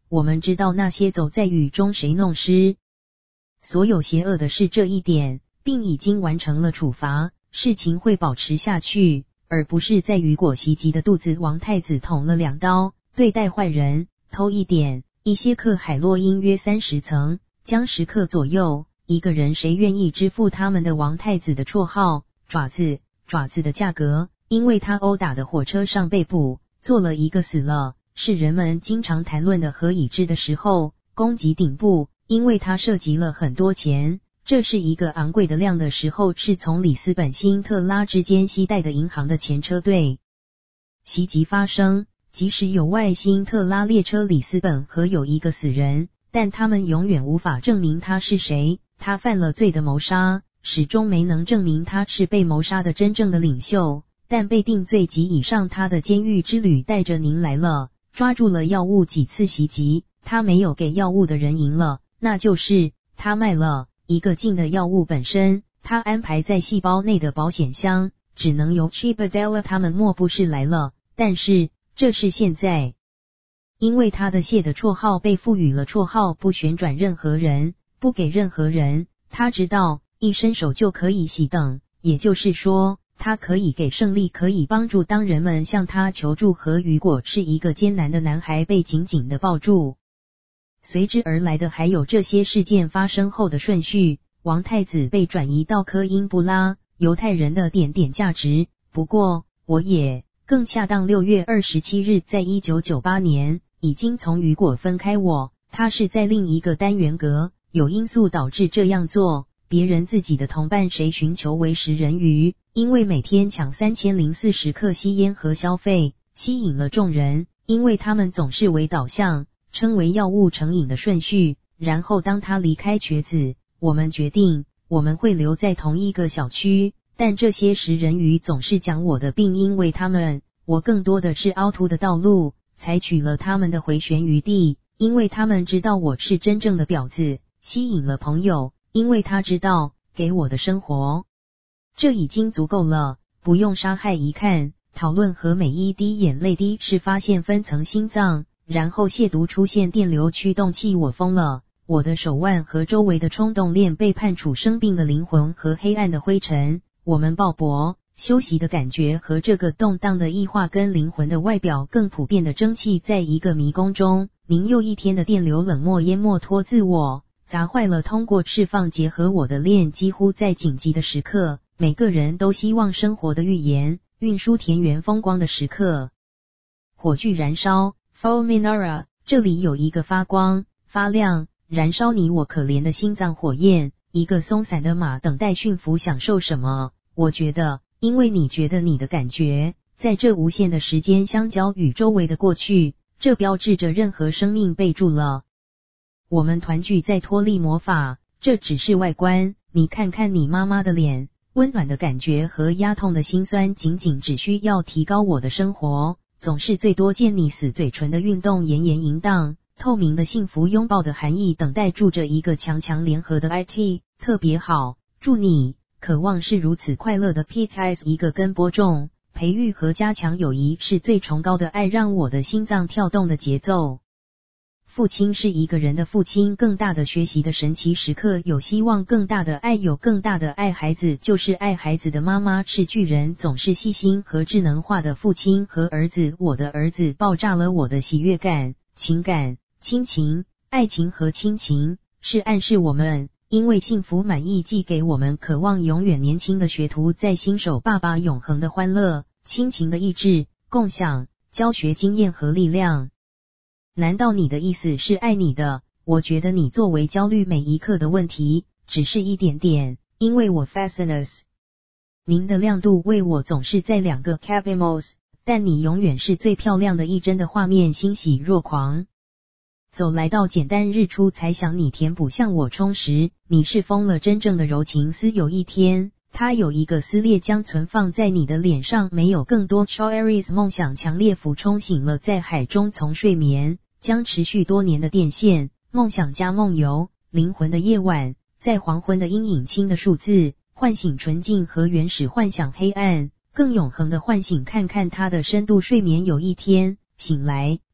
我们知道那些走在雨中谁弄湿所有邪恶的事这一点，并已经完成了处罚，事情会保持下去，而不是在雨果袭击的肚子王太子捅了2刀，对待坏人，偷一点，一些克海洛因约30层，将10克左右，一个人谁愿意支付他们的王太子的绰号爪子的价格，因为他殴打的火车上被捕，做了一个死了，是人们经常谈论的何以知的时候，攻击顶部，因为他涉及了很多钱，这是一个昂贵的量的时候，是从里斯本辛特拉之间携带的银行的前车队。袭击发生，即使有外辛特拉列车里斯本和有一个死人，但他们永远无法证明他是谁，他犯了罪的谋杀，始终没能证明他是被谋杀的真正的领袖，但被定罪及以上他的监狱之旅带着您来了，抓住了药物几次袭击，他没有给药物的人赢了，那就是他卖了一个净的药物本身，他安排在细胞内的保险箱，只能由 Chibadella 他们莫不是来了，但是这是现在。因为他的谢的绰号被赋予了绰号，不旋转任何人，不给任何人，他知道一伸手就可以熄灯，也就是说他可以给胜利，可以帮助当人们向他求助，和雨果是一个艰难的男孩被紧紧地抱住。随之而来的还有这些事件发生后的顺序，王太子被转移到科因布拉，犹太人的价值，不过我也更恰当6月27日在1998年已经从雨果分开他是在另一个单元格，有因素导致这样做，别人自己的同伴谁寻求为食人鱼，因为每天抢3040克吸烟和消费，吸引了众人，因为他们总是为导向，称为药物成瘾的顺序，然后当他离开瘸子，我们决定我们会留在同一个小区，但这些食人鱼总是讲我的病，因为他们，我更多的是凹凸的道路，采取了他们的回旋余地，因为他们知道我是真正的婊子，吸引了朋友，因为他知道给我的生活，这已经足够了，不用杀害一看，讨论和每一滴眼泪滴是发现分层心脏，然后亵渎出现电流驱动器，我疯了，我的手腕和周围的冲动链被判处生病的灵魂和黑暗的灰尘，我们鲍勃休息的感觉和这个动荡的异化跟灵魂的外表更普遍的蒸汽在一个迷宫中，您又一天的电流冷漠淹没脱自我，砸坏了通过释放结合我的链，几乎在紧急的时刻，每个人都希望生活的预言，运输田园风光的时刻，火炬燃烧 Fulminara， 这里有一个发光发亮燃烧你我可怜的心脏火焰，一个松散的马等待驯服，享受什么？我觉得因为你觉得你的感觉，在这无限的时间相交与周围的过去，这标志着任何生命被住了。我们团聚在脱力魔法，这只是外观，你看看你妈妈的脸，温暖的感觉和压痛的心酸，仅仅只需要提高我的生活，总是最多见你死嘴唇的运动，炎炎淫荡，透明的幸福拥抱的含义，等待住着一个强联合的 IT， 特别好，祝你。渴望是如此快乐的 PTS， 一个跟播种、培育和加强友谊是最崇高的爱，让我的心脏跳动的节奏。父亲是一个人的父亲，更大的学习的神奇时刻，有希望，更大的爱，有更大的爱。孩子就是爱孩子的妈妈是巨人，总是细心和智能化的父亲和儿子，我的儿子爆炸了我的喜悦感、情感、亲情、爱情和亲情，是暗示我们。因为幸福满意寄给我们渴望永远年轻的学徒，在新手爸爸永恒的欢乐、亲情的意志、共享、教学经验和力量。难道你的意思是爱你的？我觉得你作为焦虑每一刻的问题，只是一点点，因为我 fascinous。您的亮度为我总是在2个 cabimos， 但你永远是最漂亮的一帧的画面，欣喜若狂。走来到简单日出，才想你填补向我充实，你是疯了真正的柔情丝。有一天，它有一个撕裂将存放在你的脸上，没有更多 Choiris 梦想强烈俯冲醒了，在海中从睡眠，将持续多年的电线，梦想加梦游，灵魂的夜晚，在黄昏的阴影轻的数字，唤醒纯净和原始幻想，黑暗更永恒的唤醒，看看它的深度睡眠。有一天醒来，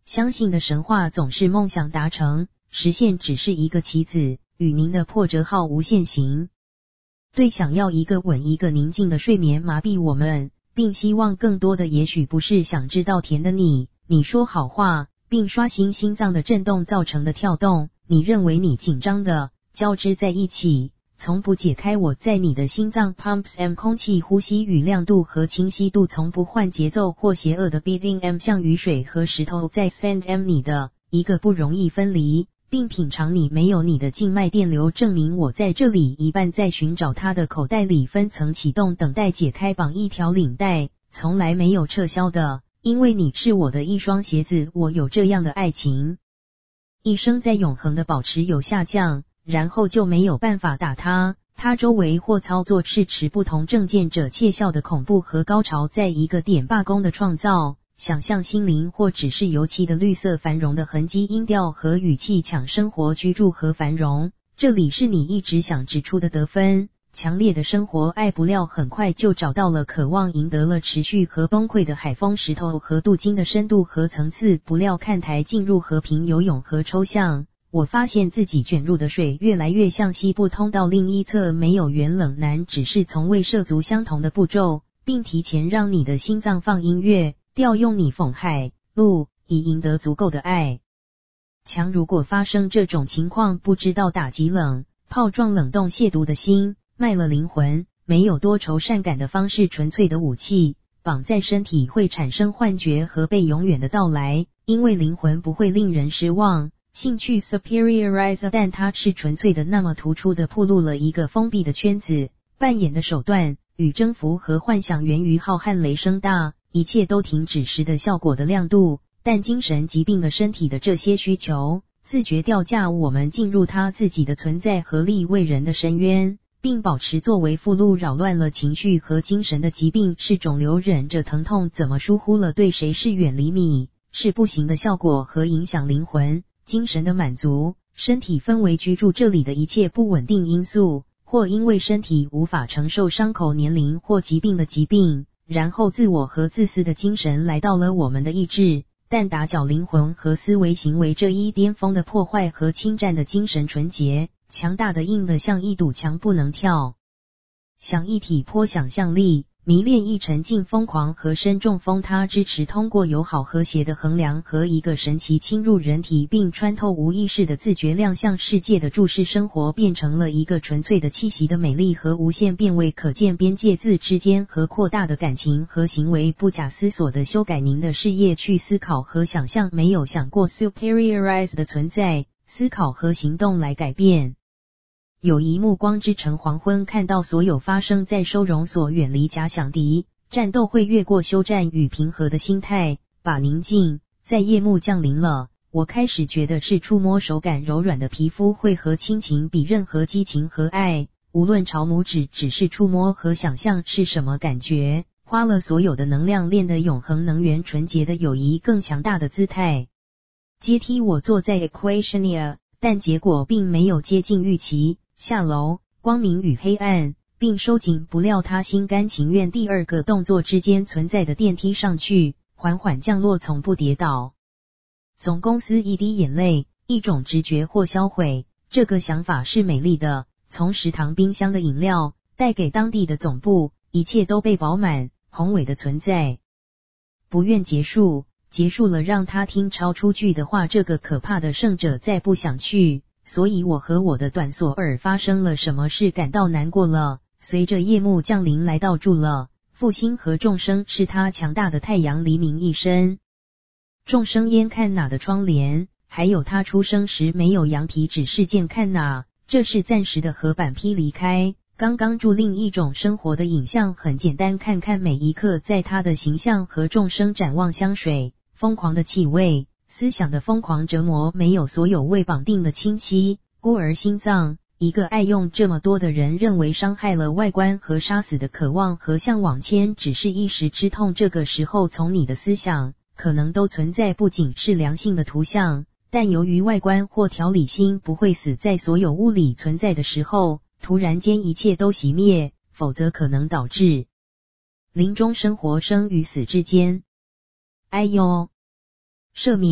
相信的神话总是梦想达成，实现只是一个棋子，与您的破折号无限行。对想要一个稳一个宁静的睡眠麻痹我们，并希望更多的也许不是想知道甜的你说好话，并刷新心脏的震动造成的跳动，你认为你紧张的交织在一起，从不解开我在你的心脏 pumps m 空气呼吸与亮度和清晰度从不换节奏或邪恶的 beating m 像雨水和石头在 sand m 你的一个不容易分离，并品尝你没有你的静脉电流，证明我在这里。一半在寻找他的口袋里分层启动，等待解开绑一条领带，从来没有撤销的，因为你是我的一双鞋子，我有这样的爱情。一生在永恒的保持有下降，然后就没有办法打他。他周围或操作是持不同政见者窃笑的恐怖和高潮，在一个点罢工的创造，想象心灵或只是油漆的绿色繁荣的痕迹，音调和语气抢生活居住和繁荣。这里是你一直想指出的得分。强烈的生活爱不料很快就找到了渴望，赢得了持续和崩溃的海风石头和镀金的深度和层次，不料看台进入和平游泳和抽象。我发现自己卷入的水越来越像西部通道另一侧，没有远冷南，只是从未涉足相同的步骤，并提前让你的心脏放音乐，调用你讽海路，以赢得足够的爱。强如果发生这种情况，不知道打击冷炮撞冷冻亵渎的心，卖了灵魂，没有多愁善感的方式，纯粹的武器绑在身体会产生幻觉和被永远的到来，因为灵魂不会令人失望。兴趣 superiorize， 但它是纯粹的，那么突出的暴露了一个封闭的圈子。扮演的手段与征服和幻想源于浩瀚雷声大，一切都停止时的效果的亮度，但精神疾病的身体的这些需求自觉掉价我们进入他自己的存在合力为人的深渊，并保持作为附录，扰乱了情绪和精神的疾病是肿瘤，忍着疼痛怎么疏忽了对谁是远离你是不行的效果和影响灵魂精神的满足。身体分为居住这里的一切不稳定因素，或因为身体无法承受伤口年龄或疾病的疾病，然后自我和自私的精神来到了我们的意志，但打搅灵魂和思维行为这一巅峰的破坏和侵占的精神纯洁，强大的硬的像一堵墙不能跳。想一体颇想象力，迷恋一沉静疯狂和深重风，它支持通过友好和谐的衡量和一个神奇侵入人体并穿透无意识的自觉亮相世界的注视生活，变成了一个纯粹的气息的美丽和无限变位可见边界字之间和扩大的感情和行为，不假思索地修改您的事业，去思考和想象没有想过 superiorize 的存在，思考和行动来改变。有一目光之城黄昏，看到所有发生在收容所，远离假想敌，战斗会越过休战与平和的心态，把宁静。在夜幕降临了，我开始觉得是触摸手感柔软的皮肤会和亲情比任何激情和爱，无论朝拇指只是触摸和想象是什么感觉，花了所有的能量练得永恒能源纯洁的友谊更强大的姿态。阶梯我坐在 Equationia， 但结果并没有接近预期。下楼，光明与黑暗，并收紧，不料他心甘情愿第二个动作之间存在的电梯上去，缓缓降落，从不跌倒。总公司一滴眼泪，一种直觉或销毁，这个想法是美丽的。从食堂冰箱的饮料带给当地的总部，一切都被饱满宏伟的存在。不愿结束，结束了让他听超出句的话，这个可怕的胜者再不想去。所以我和我的短索尔发生了什么事感到难过了。随着夜幕降临来到住了，复兴和众生是他强大的太阳黎明一生。众生烟看哪的窗帘，还有他出生时没有羊皮只是见看哪，这是暂时的和板劈离开。刚刚住另一种生活的影像很简单，看看每一刻在他的形象和众生展望香水，疯狂的气味。思想的疯狂折磨，没有所有未绑定的亲戚，孤儿心脏，一个爱用这么多的人认为伤害了外观和杀死的渴望和向往间只是一时之痛。这个时候从你的思想可能都存在不仅是良性的图像，但由于外观或条理心不会死在所有物理存在的时候，突然间一切都熄灭，否则可能导致临终生活生与死之间。哎呦！赦免，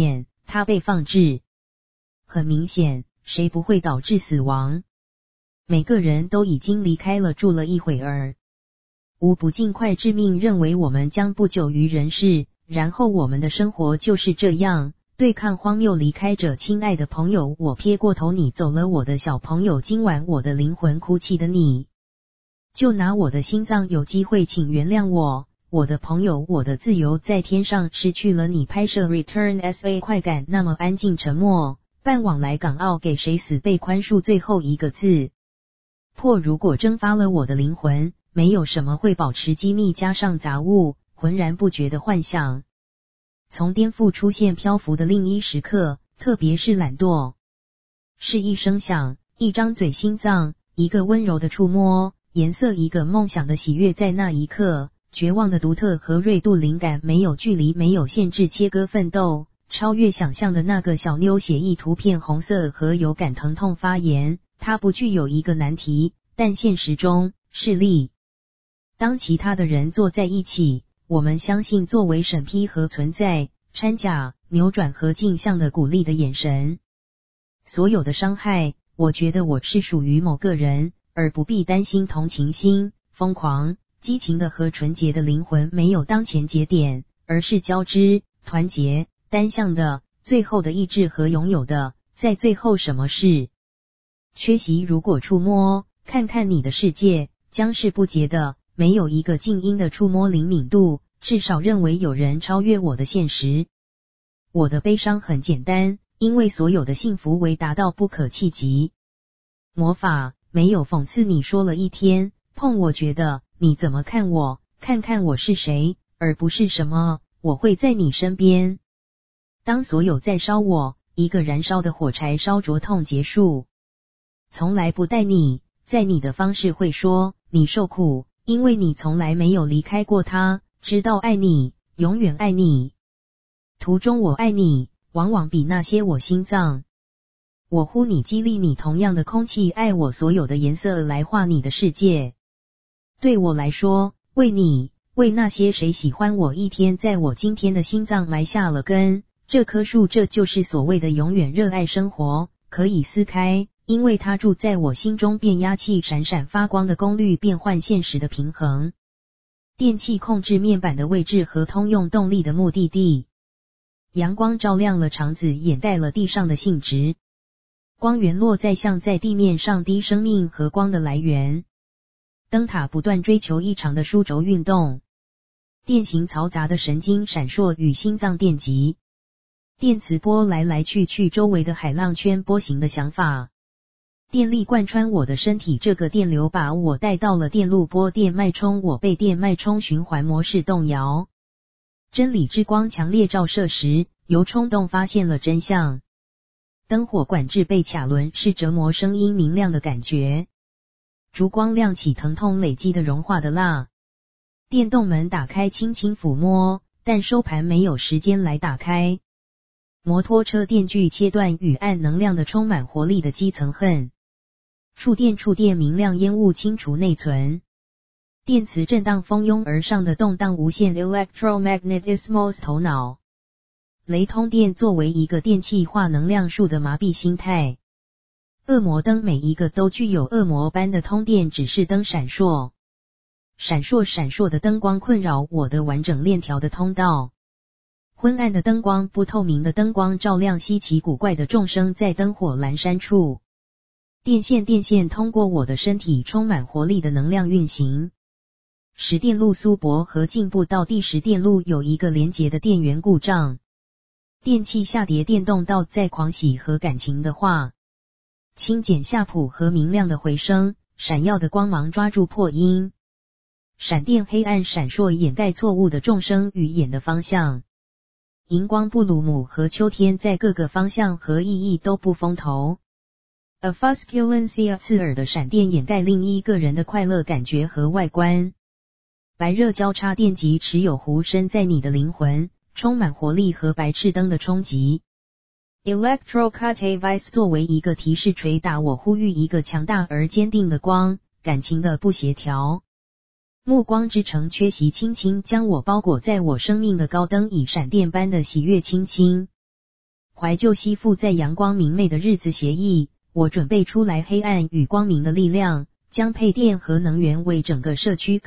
它被放置。很明显，谁不会导致死亡？每个人都已经离开了，住了一会儿。无不尽快致命，认为我们将不久于人世，然后我们的生活就是这样。对抗荒谬离开者，亲爱的朋友，我撇过头，你走了，我的小朋友，今晚我的灵魂哭泣的你，就拿我的心脏，有机会请原谅我的朋友，我的自由在天上失去了你。拍摄 Return SA 快感，那么安静沉默，伴往来港澳，给谁死被宽恕，最后一个字破。如果蒸发了我的灵魂，没有什么会保持机密，加上杂物，浑然不觉的幻想，从颠覆出现漂浮的另一时刻，特别是懒惰，是一声响，一张嘴，心脏，一个温柔的触摸，颜色，一个梦想的喜悦，在那一刻，绝望的独特和锐度，灵感没有距离，没有限制，切割奋斗，超越想象的那个小妞，写意图片，红色和有感疼痛发言，它不具有一个难题，但现实中是力。当其他的人坐在一起，我们相信作为审批和存在，掺假、扭转和镜像的鼓励的眼神。所有的伤害，我觉得我是属于某个人，而不必担心同情心，疯狂、激情的和纯洁的灵魂没有当前节点，而是交织、团结、单向的，最后的意志和拥有的，在最后什么事缺席。如果触摸，看看你的世界，将是不洁的。没有一个静音的触摸灵敏度，至少认为有人超越我的现实。我的悲伤很简单，因为所有的幸福为达到不可企及。魔法没有讽刺，你说了一天，碰我觉得你怎么看我，看看我是谁，而不是什么，我会在你身边。当所有在烧我，一个燃烧的火柴烧灼痛结束。从来不带你，在你的方式会说，你受苦。因为你从来没有离开过他，知道爱你，永远爱你。途中我爱你，往往比那些我心脏。我呼你，激励你，同样的空气，爱我，所有的颜色来画你的世界。对我来说，为你，为那些谁喜欢我，一天在我今天的心脏埋下了根。这棵树，这就是所谓的永远热爱生活，可以撕开。因为它住在我心中，变压器闪闪发光的功率，变换现实的平衡。电器控制面板的位置和通用动力的目的地。阳光照亮了肠子，掩盖了地上的性质。光源落在像在地面上滴生命和光的来源。灯塔不断追求异常的枢轴运动。电形嘈杂的神经闪烁与心脏电极。电磁波来来去去，周围的海浪圈波形的想法。电力贯穿我的身体，这个电流把我带到了电路波，电脉冲，我被电脉冲循环模式动摇。真理之光强烈照射时，由冲动发现了真相。灯火管制被卡轮，是折磨，声音明亮的感觉。烛光亮起，疼痛累积的融化的蜡。电动门打开，轻轻抚摸，但收盘没有时间来打开。摩托车电锯切断与暗能量的充满活力的基层恨。触电，明亮烟雾清除内存。电磁震荡，蜂拥而上的动荡无限 electromagnetismos 头脑。雷通电作为一个电气化能量树的麻痹心态。恶魔灯每一个都具有恶魔般的通电，只是灯闪烁。闪烁的灯光困扰我的完整链条的通道。昏暗的灯光，不透明的灯光照亮稀奇古怪的众生，在灯火阑珊处。电线通过我的身体，充满活力的能量运行。使电路苏泊和进步到第10电路有一个连结的电源故障。电器下跌，电动到在狂喜和感情的话。轻减夏普和明亮的回声，闪耀的光芒抓住破音。闪电，黑暗闪烁，掩盖错误的众生与眼的方向。荧光，布鲁姆和秋天在各个方向和意义都不风头。A fusculencia 刺耳的闪电掩盖另一个人的快乐感觉和外观。白热交叉电极持有弧身在你的灵魂，充满活力和白炽灯的冲击。Electrocutavice 作为一个提示捶打我，呼吁一个强大而坚定的光，感情的不协调。暮光之城缺席，轻轻将我包裹在我生命的高灯，以闪电般的喜悦轻轻怀旧吸附在阳光明媚的日子协议，我准备出来黑暗与光明的力量，将配电和能源为整个社区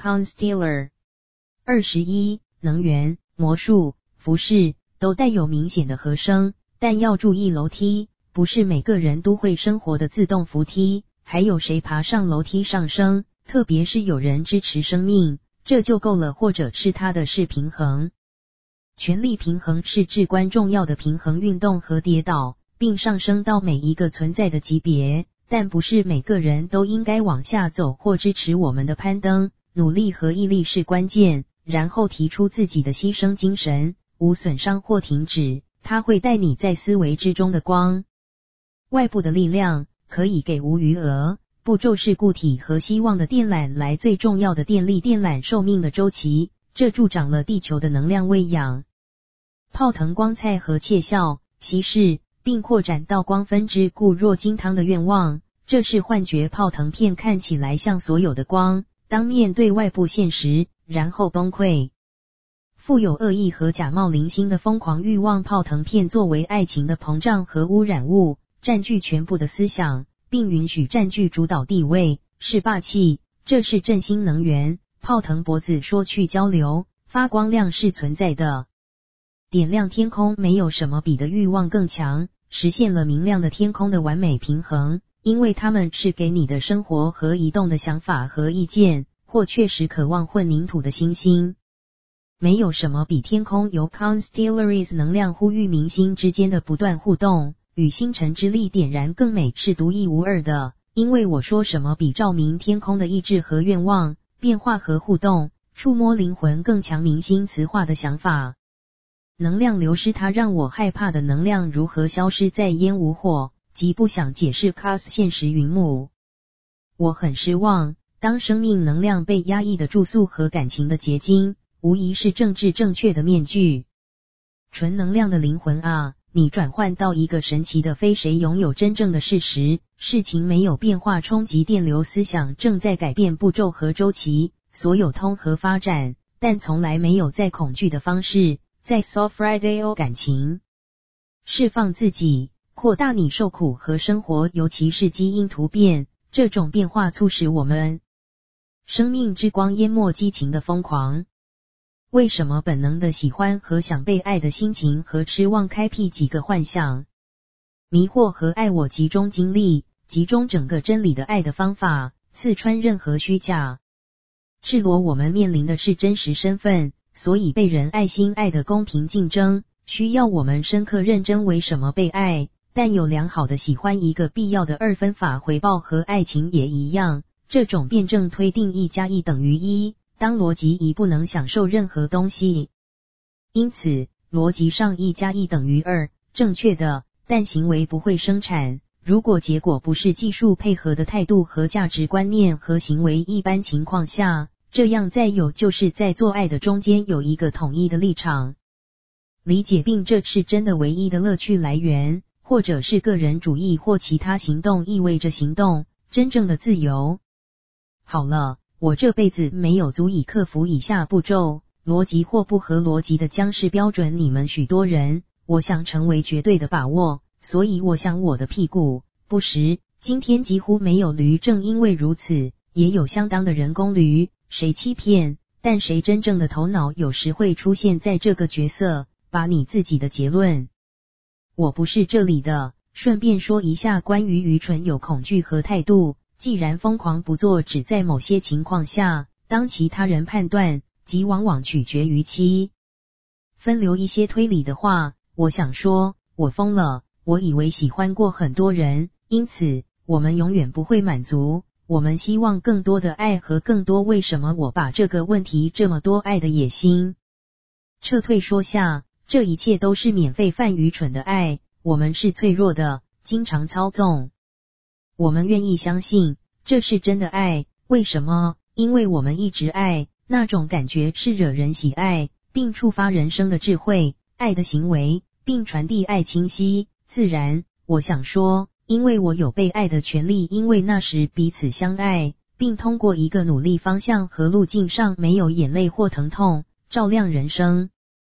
Consteller。21. 能源、魔术、服饰都带有明显的和声，但要注意楼梯，不是每个人都会生活的自动扶梯，还有谁爬上楼梯上升，特别是有人支持生命，这就够了，或者是他的是平衡。权力平衡是至关重要的平衡运动和跌倒，并上升到每一个存在的级别，但不是每个人都应该往下走或支持我们的攀登，努力和毅力是关键，然后提出自己的牺牲精神，无损伤或停止，它会带你在思维之中的光。外部的力量可以给无余额。步骤是固体和希望的电缆来最重要的电力电缆寿命的周期，这助长了地球的能量喂养。泡腾光菜和窃笑，稀释，并扩展到光分支固若金汤的愿望，这是幻觉。泡腾片看起来像所有的光，当面对外部现实，然后崩溃。富有恶意和假冒零星的疯狂欲望，泡腾片作为爱情的膨胀和污染物，占据全部的思想，并允许占据主导地位，是霸气，这是振兴能源。泡腾脖子说去交流，发光亮是存在的。点亮天空，没有什么比的欲望更强，实现了明亮的天空的完美平衡，因为它们是给你的生活和移动的想法和意见，或确实渴望混凝土的星星。没有什么比天空由 Constellaries 能量呼吁明星之间的不断互动，与星辰之力点燃更美，是独一无二的。因为我说什么比照明天空的意志和愿望、变化和互动、触摸灵魂更强，明星磁化的想法。能量流失，它让我害怕的能量如何消失在烟无火，极不想解释 cos 现实云母。我很失望，当生命能量被压抑的住宿和感情的结晶，无疑是政治正确的面具。纯能量的灵魂啊，你转换到一个神奇的非谁拥有真正的事实，事情没有变化，冲击电流思想正在改变步骤和周期，所有通和发展，但从来没有在恐惧的方式。在 Soft Friday 感情释放自己，扩大你受苦和生活，尤其是基因突变，这种变化促使我们生命之光淹没激情的疯狂。为什么本能的喜欢和想被爱的心情和失望开辟几个幻想？迷惑和爱我集中精力，集中整个真理的爱的方法，刺穿任何虚假。赤裸我们面临的是真实身份，所以被人爱心爱的公平竞争，需要我们深刻认真为什么被爱，但有良好的喜欢一个必要的二分法回报，和爱情也一样。这种辩证推定1+1等于1，当逻辑已不能享受任何东西，因此逻辑上1+1等于2，正确的，但行为不会生产。如果结果不是技术配合的态度和价值观念和行为，一般情况下，这样再有就是在做爱的中间有一个统一的立场。理解并这是真的唯一的乐趣来源，或者是个人主义或其他行动意味着行动，真正的自由。好了，我这辈子没有足以克服以下步骤，逻辑或不合逻辑的将是标准你们许多人，我想成为绝对的把握，所以我想我的屁股不实。今天几乎没有驴，正因为如此，也有相当的人工驴。谁欺骗，但谁真正的头脑有时会出现在这个角色，把你自己的结论。我不是这里的，顺便说一下关于愚蠢有恐惧和态度，既然疯狂不做只在某些情况下，当其他人判断，即往往取决于其分流一些推理的话，我想说，我疯了，我以为喜欢过很多人，因此，我们永远不会满足。我们希望更多的爱和更多为什么我把这个问题这么多爱的野心撤退说下，这一切都是免费犯愚蠢的爱，我们是脆弱的，经常操纵。我们愿意相信，这是真的爱，为什么？因为我们一直爱，那种感觉是惹人喜爱，并触发人生的智慧，爱的行为，并传递爱清晰、自然。我想说，因为我有被爱的权利，因为那时彼此相爱，并通过一个努力方向和路径上没有眼泪或疼痛，照亮人生。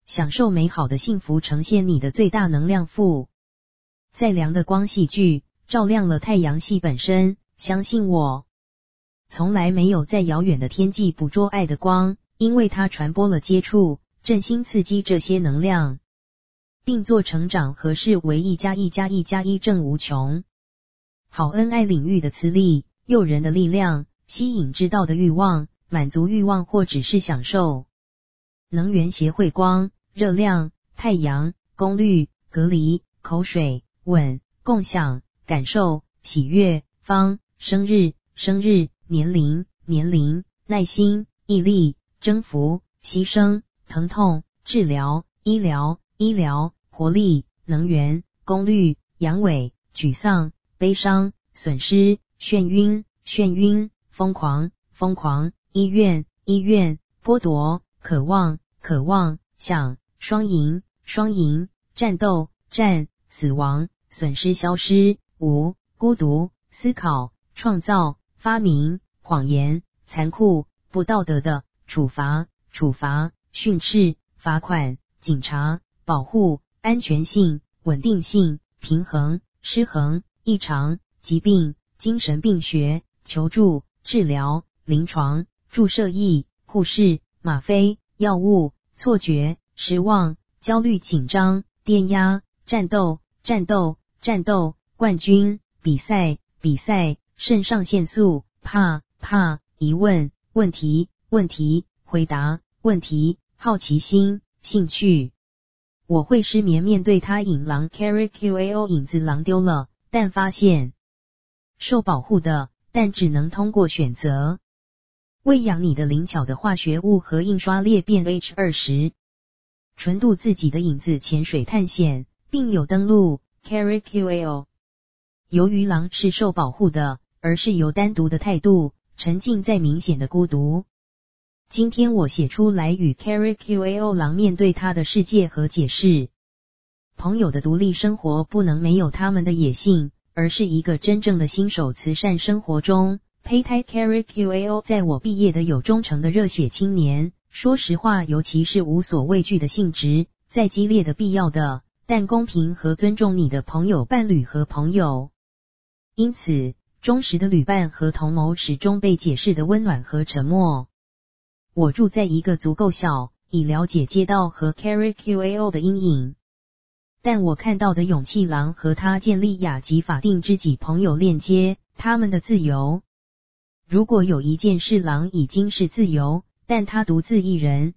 享受美好的幸福，呈现你的最大能量。负再亮的光戏剧照亮了太阳系本身，相信我，从来没有在遥远的天际捕捉爱的光，因为它传播了接触、振兴、刺激这些能量，并做成长和视为1+1+1+1正无穷。好恩爱领域的磁力、诱人的力量、吸引知道的欲望、满足欲望或只是享受。能源协会光、热量、太阳、功率、隔离、口水、吻、共享、感受、喜悦、方、生日、年龄、耐心、毅力、征服、牺牲、疼痛、治疗、医疗、活力、能源、功率、阳痿、沮丧、悲伤、损失、眩晕、疯狂、医院、剥夺、渴望、想、双赢、战斗、死亡、损失、消失、无、孤独、思考、创造、发明、谎言、残酷、不道德的、处罚、训斥、罚款、警察、保护、安全性、稳定性、平衡、失衡、异常、疾病、精神病学、求助、治疗、临床、注射液、护士、吗啡、药物、错觉、失望、焦虑、紧张、电压、战斗、冠军、比赛、肾上腺素、怕、疑问、问题、回答、问题、好奇心、兴趣。我会失眠面对他。引狼 Carry QAO 影子狼丢了，但发现受保护的，但只能通过选择喂养你的灵巧的化学物和印刷裂变 H20， 纯度自己的影子潜水探险，并有登录 Carry QAO。 由于狼是受保护的，而是由单独的态度沉浸在明显的孤独。今天我写出来与 Carry QAO 狼面对他的世界和解释。朋友的独立生活不能没有他们的野性，而是一个真正的新手慈善生活中。胚胎 Carry QAO 在我毕业的有忠诚的热血青年，说实话，尤其是无所畏惧的性质，再激烈的必要的，但公平和尊重你的朋友、伴侣和朋友。因此，忠实的旅伴和同谋始终被解释的温暖和沉默。我住在一个足够小，以了解街道和 Carry QAO 的阴影。但我看到的勇气狼和他建立亚籍法定知己朋友链接，他们的自由。如果有一件事狼已经是自由，但他独自一人，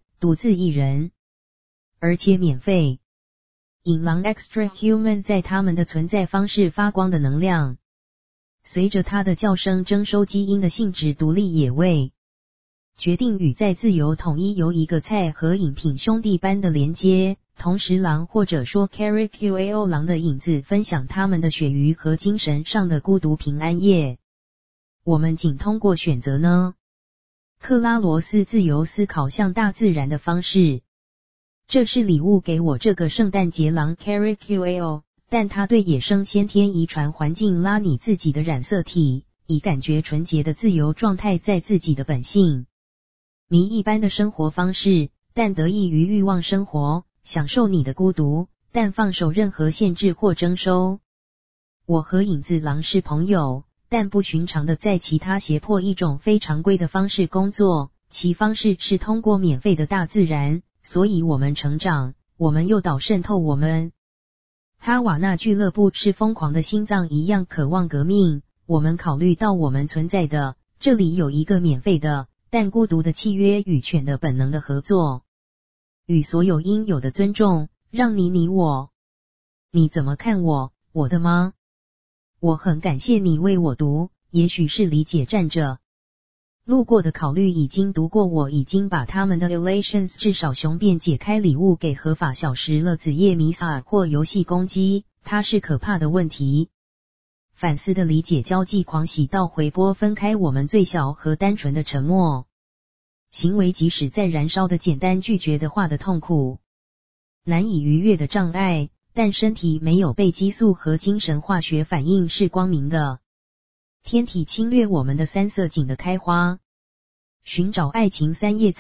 而且免费。引狼 Extra Human 在他们的存在方式发光的能量。随着他的叫声征收基因的性质独立野味，决定与在自由统一由一个菜和饮品兄弟般的连接。同时狼或者说 Carry QAO 狼的影子分享他们的血鱼和精神上的孤独平安夜。我们仅通过选择呢？克拉罗斯自由思考向大自然的方式。这是礼物给我这个圣诞节狼 Carry QAO， 但它对野生先天遗传环境拉你自己的染色体，以感觉纯洁的自由状态在自己的本性。迷一般的生活方式，但得益于欲望生活，享受你的孤独，但放手任何限制或征收。我和影子狼是朋友，但不寻常的在其他胁迫一种非常规的方式工作，其方式是通过免费的大自然，所以我们成长，我们诱导渗透我们。哈瓦那俱乐部是疯狂的心脏一样渴望革命，我们考虑到我们存在的，这里有一个免费的，但孤独的契约与犬的本能的合作。与所有应有的尊重，让你我。你怎么看我的吗？我很感谢你为我读，也许是理解站着路过的考虑已经读过，我已经把他们的 relations 至少雄辩解开礼物给合法小时了子夜弥撒或游戏攻击，它是可怕的问题。反思的理解交际狂喜到回波分开我们最小和单纯的沉默。行为即使在燃烧的简单拒绝的话的痛苦，难以逾越的障碍，但身体没有被激素和精神化学反应是光明的。天体侵略我们的三色堇的开花，寻找爱情三叶草，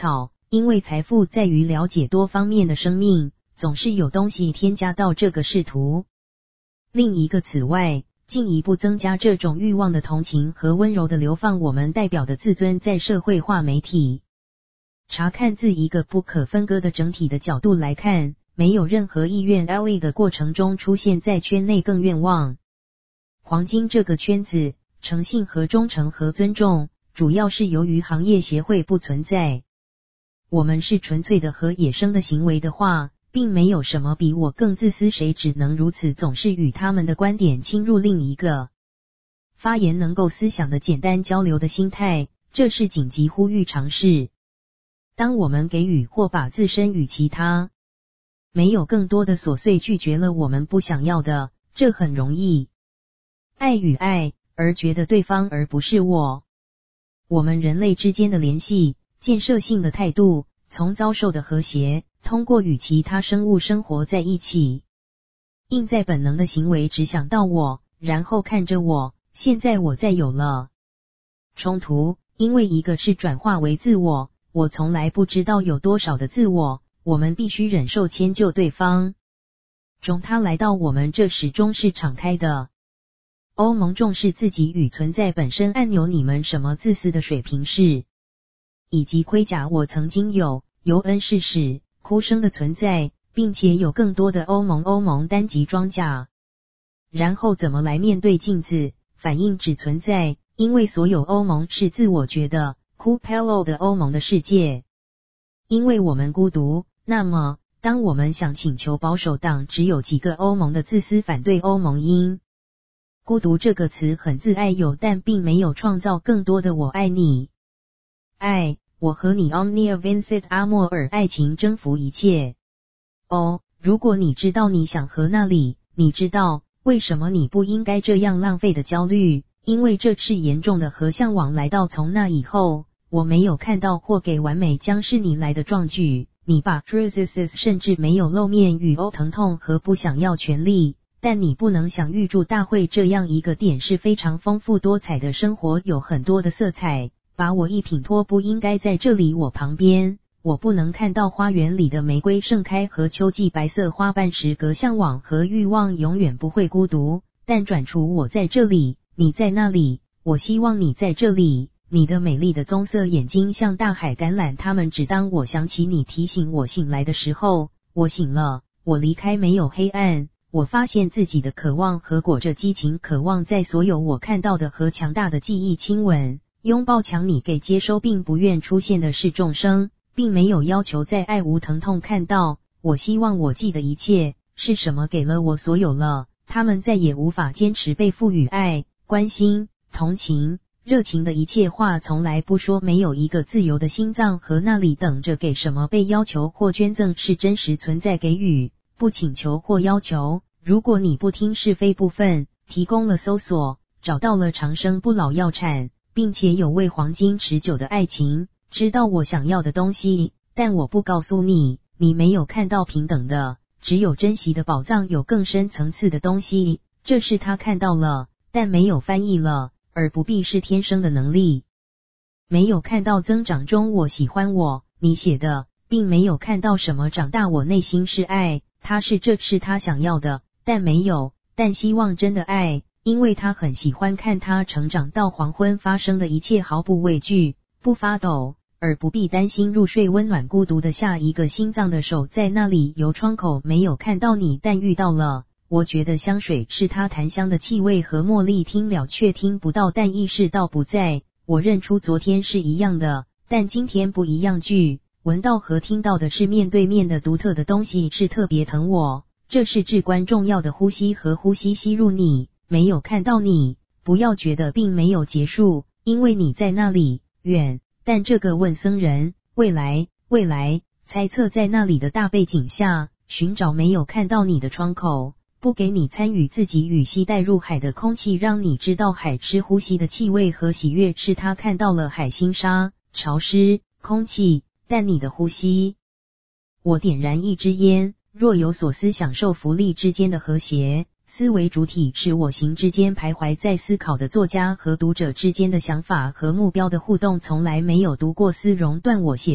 因为财富在于了解多方面的生命，总是有东西添加到这个视图。另一个此外，进一步增加这种欲望的同情和温柔的流放我们代表的自尊，在社会化媒体查看自一个不可分割的整体的角度来看，没有任何意愿 LE 的过程中出现在圈内更愿望。黄金这个圈子，诚信和忠诚和尊重，主要是由于行业协会不存在。我们是纯粹的和野生的行为的话，并没有什么比我更自私，谁只能如此总是与他们的观点侵入另一个发言能够思想的简单交流的心态，这是紧急呼吁尝试。当我们给予或把自身与其他没有更多的琐碎拒绝了我们不想要的，这很容易爱与爱，而觉得对方而不是我。我们人类之间的联系，建设性的态度，从遭受的和谐，通过与其他生物生活在一起，印在本能的行为只想到我，然后看着我，现在我再有了冲突，因为一个是转化为自我，我从来不知道有多少的自我，我们必须忍受迁就对方中他来到我们这始终是敞开的。欧盟重视自己与存在本身按钮，你们什么自私的水平是以及盔甲，我曾经有尤恩是使哭声的存在，并且有更多的欧盟单级装甲。然后怎么来面对镜子，反应只存在，因为所有欧盟是自我觉得哭 Pello 的欧盟的世界。因为我们孤独，那么当我们想请求保守党只有几个欧盟的自私反对欧盟因孤独这个词很自爱有，但并没有创造更多的我爱你。爱，我和你 Omnia Vincit Amor， 爱情征服一切。哦，如果你知道你想和那里，你知道为什么你不应该这样浪费的焦虑，因为这是严重的和向往来到从那以后，我没有看到或给完美将是你来的壮举，你把 Crisis 甚至没有露面与疼痛和不想要权利。但你不能想预祝大会这样一个点是非常丰富多彩的生活，有很多的色彩，把我一品托不应该在这里我旁边，我不能看到花园里的玫瑰盛开和秋季白色花瓣时隔向往和欲望永远不会孤独，但转除我在这里，你在那里，我希望你在这里，你的美丽的棕色眼睛像大海橄榄，它们只当我想起你提醒我醒来的时候，我醒了，我离开没有黑暗。我发现自己的渴望和裹着激情渴望在所有我看到的和强大的记忆亲吻、拥抱强你给接收并不愿出现的是众生，并没有要求在爱无疼痛看到，我希望我记得一切，是什么给了我所有了，他们再也无法坚持被赋予爱、关心、同情、热情的一切话从来不说，没有一个自由的心脏和那里等着给什么被要求或捐赠是真实存在给予，不请求或要求。如果你不听是非部分，提供了搜索，找到了长生不老药产，并且有为黄金持久的爱情，知道我想要的东西，但我不告诉你，你没有看到平等的，只有珍惜的宝藏，有更深层次的东西，这是他看到了，但没有翻译了，而不必是天生的能力。没有看到增长中我喜欢我，你写的，并没有看到什么长大我内心是爱，他是这是他想要的。但没有，但希望真的爱，因为他很喜欢看他成长到黄昏发生的一切毫不畏惧，不发抖，而不必担心入睡温暖孤独的下一个心脏的手在那里由窗口没有看到你，但遇到了。我觉得香水是他檀香的气味和茉莉听了却听不到，但意识到不在。我认出昨天是一样的，但今天不一样句。闻到和听到的是面对面的独特的东西，是特别疼我。这是至关重要的呼吸和呼吸吸入你，没有看到你，不要觉得并没有结束，因为你在那里，远，但这个问僧人，未来，猜测在那里的大背景下，寻找没有看到你的窗口，不给你参与自己与吸带入海的空气，让你知道海吃呼吸的气味和喜悦，是他看到了海星沙、潮湿、空气，但你的呼吸。我点燃一支烟。若有所思，享受福利之间的和谐，思维主体是我行之间徘徊在思考的作家和读者之间的想法和目标的互动，从来没有读过司荣段我写的，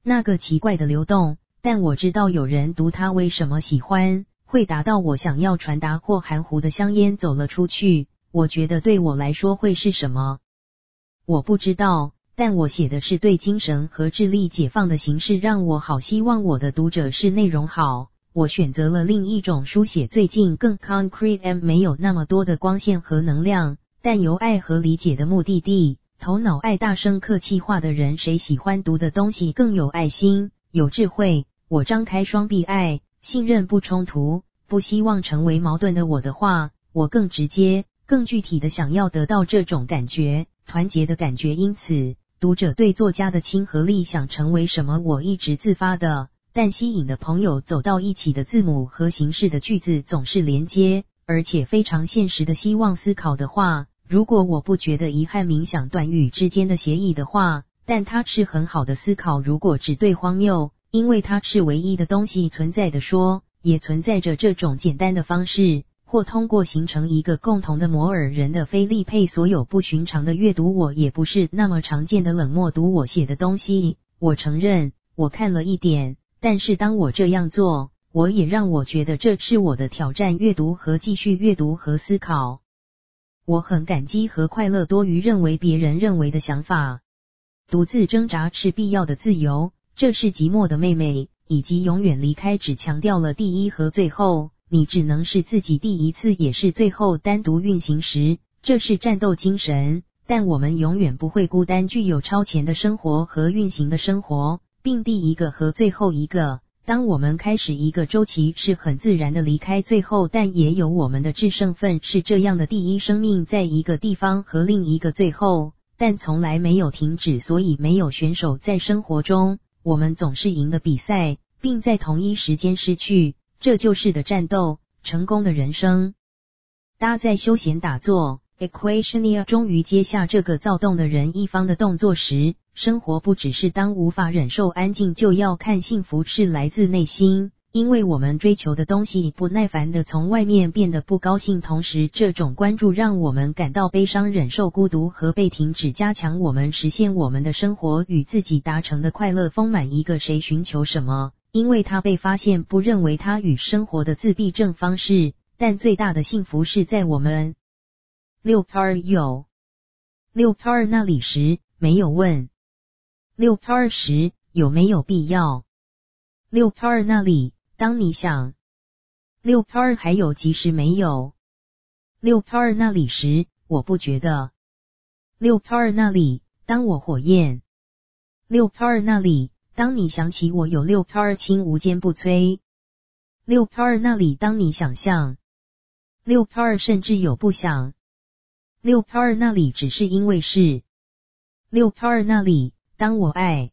那个奇怪的流动，但我知道有人读它为什么喜欢，会达到我想要传达或含糊的香烟走了出去，我觉得对我来说会是什么？我不知道，但我写的是对精神和智力解放的形式，让我好希望我的读者是内容好。我选择了另一种书写，最近更 concrete， 没有那么多的光线和能量，但由爱和理解的目的地。头脑爱大声客气话的人，谁喜欢读的东西更有爱心、有智慧？我张开双臂，爱、信任不冲突，不希望成为矛盾的我的话，我更直接、更具体的想要得到这种感觉，团结的感觉。因此，读者对作家的亲和力想成为什么，我一直自发的，但吸引的朋友走到一起的字母和形式的句子总是连接，而且非常现实的希望思考的话。如果我不觉得遗憾冥想短语之间的协议的话，但它是很好的思考。如果只对荒谬，因为它是唯一的东西存在的说，也存在着这种简单的方式，或通过形成一个共同的摩尔人的菲利佩所有不寻常的阅读。我也不是那么常见的冷漠读我写的东西，我承认我看了一点，但是当我这样做，我也让我觉得这是我的挑战，阅读和继续阅读和思考。我很感激和快乐多于认为别人认为的想法。独自挣扎是必要的自由，这是寂寞的妹妹，以及永远离开只强调了第一和最后，你只能是自己第一次也是最后单独运行时，这是战斗精神，但我们永远不会孤单，具有超前的生活和运行的生活，并第一个和最后一个。当我们开始一个周期，是很自然的离开最后，但也有我们的制胜份，是这样的第一生命在一个地方和另一个最后，但从来没有停止，所以没有选手在生活中，我们总是赢的比赛，并在同一时间失去，这就是的战斗，成功的人生。搭在休闲打坐 Equationia 终于接下这个躁动的人一方的动作时，生活不只是当无法忍受安静就要看幸福，是来自内心，因为我们追求的东西不耐烦地从外面变得不高兴，同时这种关注让我们感到悲伤，忍受孤独和被停止，加强我们实现我们的生活与自己达成的快乐丰满。一个谁寻求什么，因为他被发现不认为他与生活的自闭症方式，但最大的幸福是在我们6% 有6% 那里时没有问6% 时有没有必要6% 那里当你想6% 还有即使没有6% 那里时我不觉得6% 那里当我火焰6% 那里当你想起我有6% 轻无坚不摧6% 那里当你想象6% 甚至有不想6% 那里只是因为是6% 那里当我爱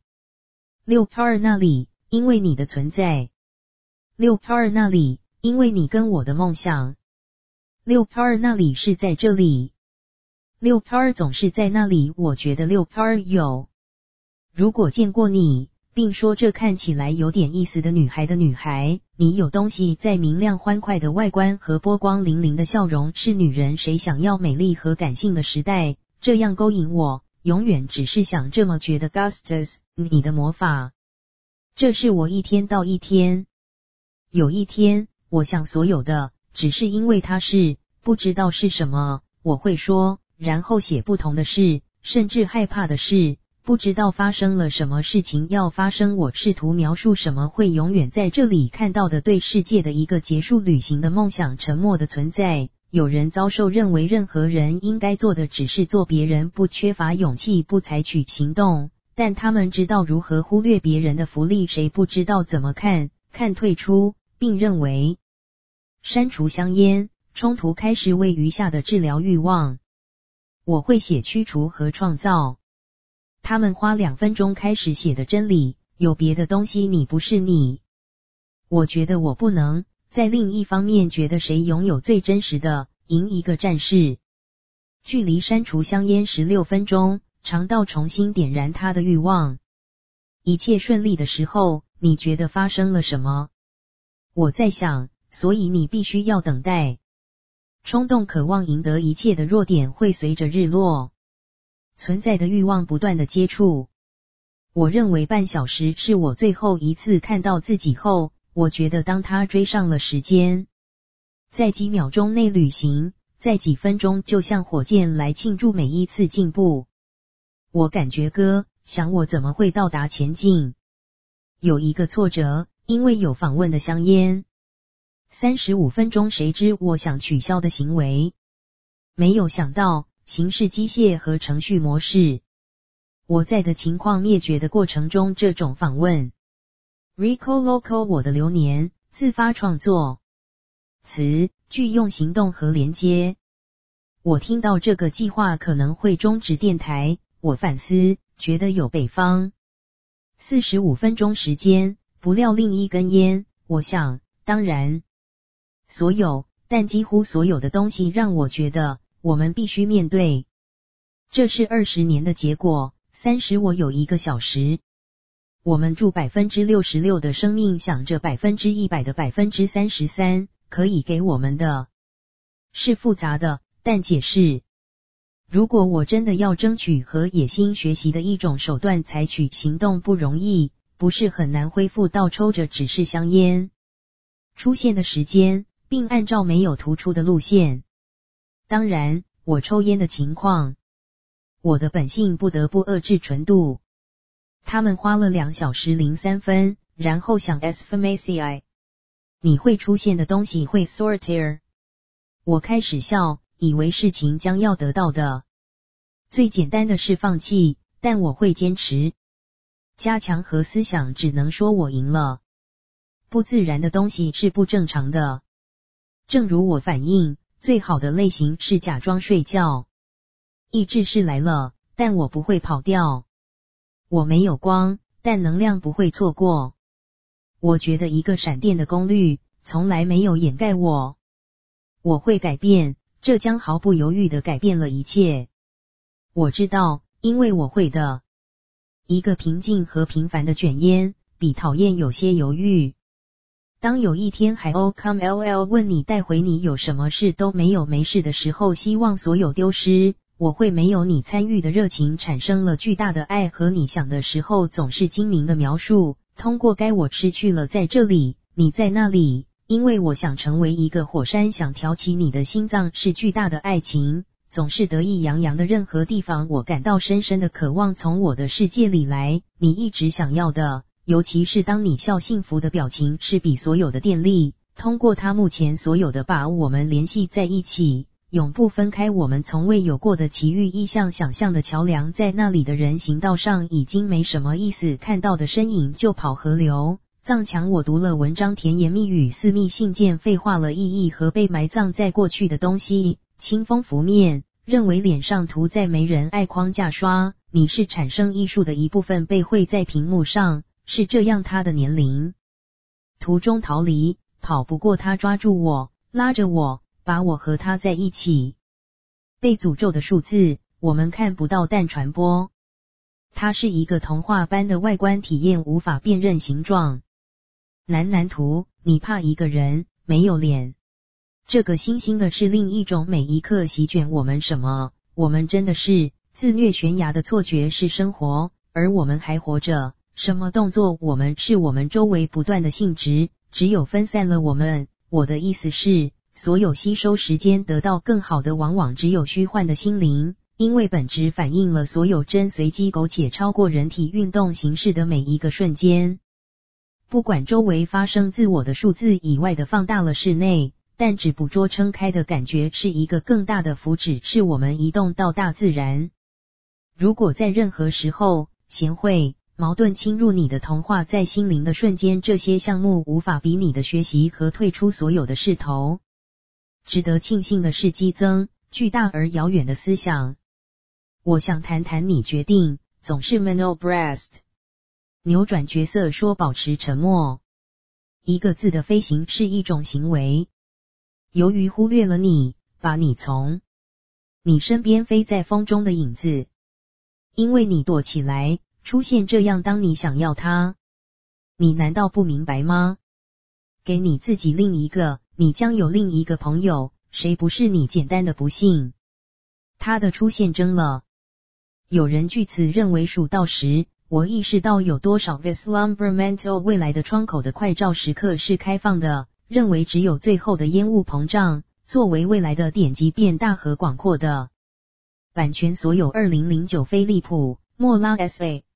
6% 那里因为你的存在6% 那里因为你跟我的梦想6% 那里是在这里6% 总是在那里，我觉得6% 有。如果见过你，并说这看起来有点意思的女孩，你有东西在明亮欢快的外观和波光粼粼的笑容，是女人谁想要美丽和感性的时代，这样勾引我，永远只是想这么觉得。Gustus， 你的魔法，这是我一天到一天。有一天，我想所有的，只是因为它是，不知道是什么，我会说，然后写不同的事，甚至害怕的事。不知道发生了什么事情要发生，我试图描述什么会永远在这里看到的对世界的一个结束旅行的梦想，沉默的存在。有人遭受认为任何人应该做的只是做别人，不缺乏勇气，不采取行动，但他们知道如何忽略别人的福利，谁不知道怎么看退出，并认为删除香烟，冲突开始为余下的治疗欲望。我会写驱除和创造。他们花2分钟开始写的真理，有别的东西，你不是你。我觉得我不能，在另一方面觉得谁拥有最真实的，赢一个战士。距离删除香烟16分钟，长到重新点燃他的欲望。一切顺利的时候，你觉得发生了什么？我在想，所以你必须要等待。冲动渴望赢得一切的弱点会随着日落。存在的欲望不断的接触。 我认为半小时是我最后一次看到自己后，我觉得当他追上了时间，在几秒钟内旅行，在几分钟就像火箭来庆祝每一次进步。我感觉想我怎么会到达前进？有一个挫折，因为有访问的香烟。35分钟，谁知我想取消的行为，没有想到形式机械和程序模式。我在的情况灭绝的过程中，这种访问 Rico Loco 我的流年自发创作词句用行动和连接。我听到这个计划可能会终止电台，我反思，觉得有北方。45分钟时间，不料另一根烟，我想，当然，但几乎所有的东西让我觉得，我们必须面对。这是20年的结果。30我有1个小时。我们住66%的生命，想着100%的33%，可以给我们的是复杂的，但解释。如果我真的要争取和野心学习的一种手段采取行动不容易，不是很难恢复到抽着只是香烟出现的时间，并按照没有突出的路线。当然，我抽烟的情况，我的本性不得不遏制纯度。他们花了2小时03分，然后想 Esfamaci， 你会出现的东西会 sortir。我开始笑，以为事情将要得到的最简单的是放弃，但我会坚持。加强和思想只能说我赢了。不自然的东西是不正常的。正如我反应，最好的类型是假装睡觉。意志是来了，但我不会跑掉。我没有光，但能量不会错过。我觉得一个闪电的功率从来没有掩盖我。我会改变，这将毫不犹豫地改变了一切。我知道，因为我会的。一个平静和平凡的卷烟，比讨厌有些犹豫。当有一天海鸥 come ll 问你带回你有什么事都没有没事的时候，希望所有丢失，我会没有你参与的热情产生了巨大的爱，和你想的时候总是精明的描述，通过该我失去了在这里，你在那里，因为我想成为一个火山，想挑起你的心脏，是巨大的爱情，总是得意洋洋的任何地方，我感到深深的渴望从我的世界里来，你一直想要的，尤其是当你笑幸福的表情是比所有的电力，通过它目前所有的把我们联系在一起，永不分开，我们从未有过的奇遇意象，想象的桥梁，在那里的人行道上已经没什么意思，看到的身影就跑河流。藏墙我读了文章，甜言蜜语，私密信件，废话了意义和被埋葬在过去的东西，清风拂面，认为脸上涂在没人爱框架刷，你是产生艺术的一部分，被绘在屏幕上，是这样。他的年龄途中逃离，跑不过他，抓住我，拉着我，把我和他在一起。被诅咒的数字，我们看不到但传播。它是一个童话般的外观体验，无法辨认形状。南图，你怕一个人，没有脸。这个新兴的是另一种每一刻席卷我们什么？我们真的是自虐悬崖的错觉是生活，而我们还活着。什么动作？我们是我们周围不断的性质，只有分散了我们。我的意思是，所有吸收时间得到更好的，往往只有虚幻的心灵，因为本质反映了所有真随机苟且超过人体运动形式的每一个瞬间。不管周围发生自我的数字以外的放大了室内，但只捕捉撑开的感觉是一个更大的福祉，是我们移动到大自然。如果在任何时候，贤惠矛盾侵入你的童话，在心灵的瞬间，这些项目无法比你的学习和退出所有的势头。值得庆幸的是，激增巨大而遥远的思想。我想谈谈你决定总是 Mano Breast 扭转角色，说保持沉默。一个字的飞行是一种行为。由于忽略了你，把你从你身边飞在风中的影子，因为你躲起来，出现这样，当你想要它，你难道不明白吗？给你自己另一个，你将有另一个朋友，谁不是你简单的不幸？他的出现争了。有人据此认为数到10， 我意识到有多少 Vislumbermental 未来的窗口的快照时刻是开放的，认为只有最后的烟雾膨胀，作为未来的点击变大和广阔的。版权所有2009飞利浦莫拉 SA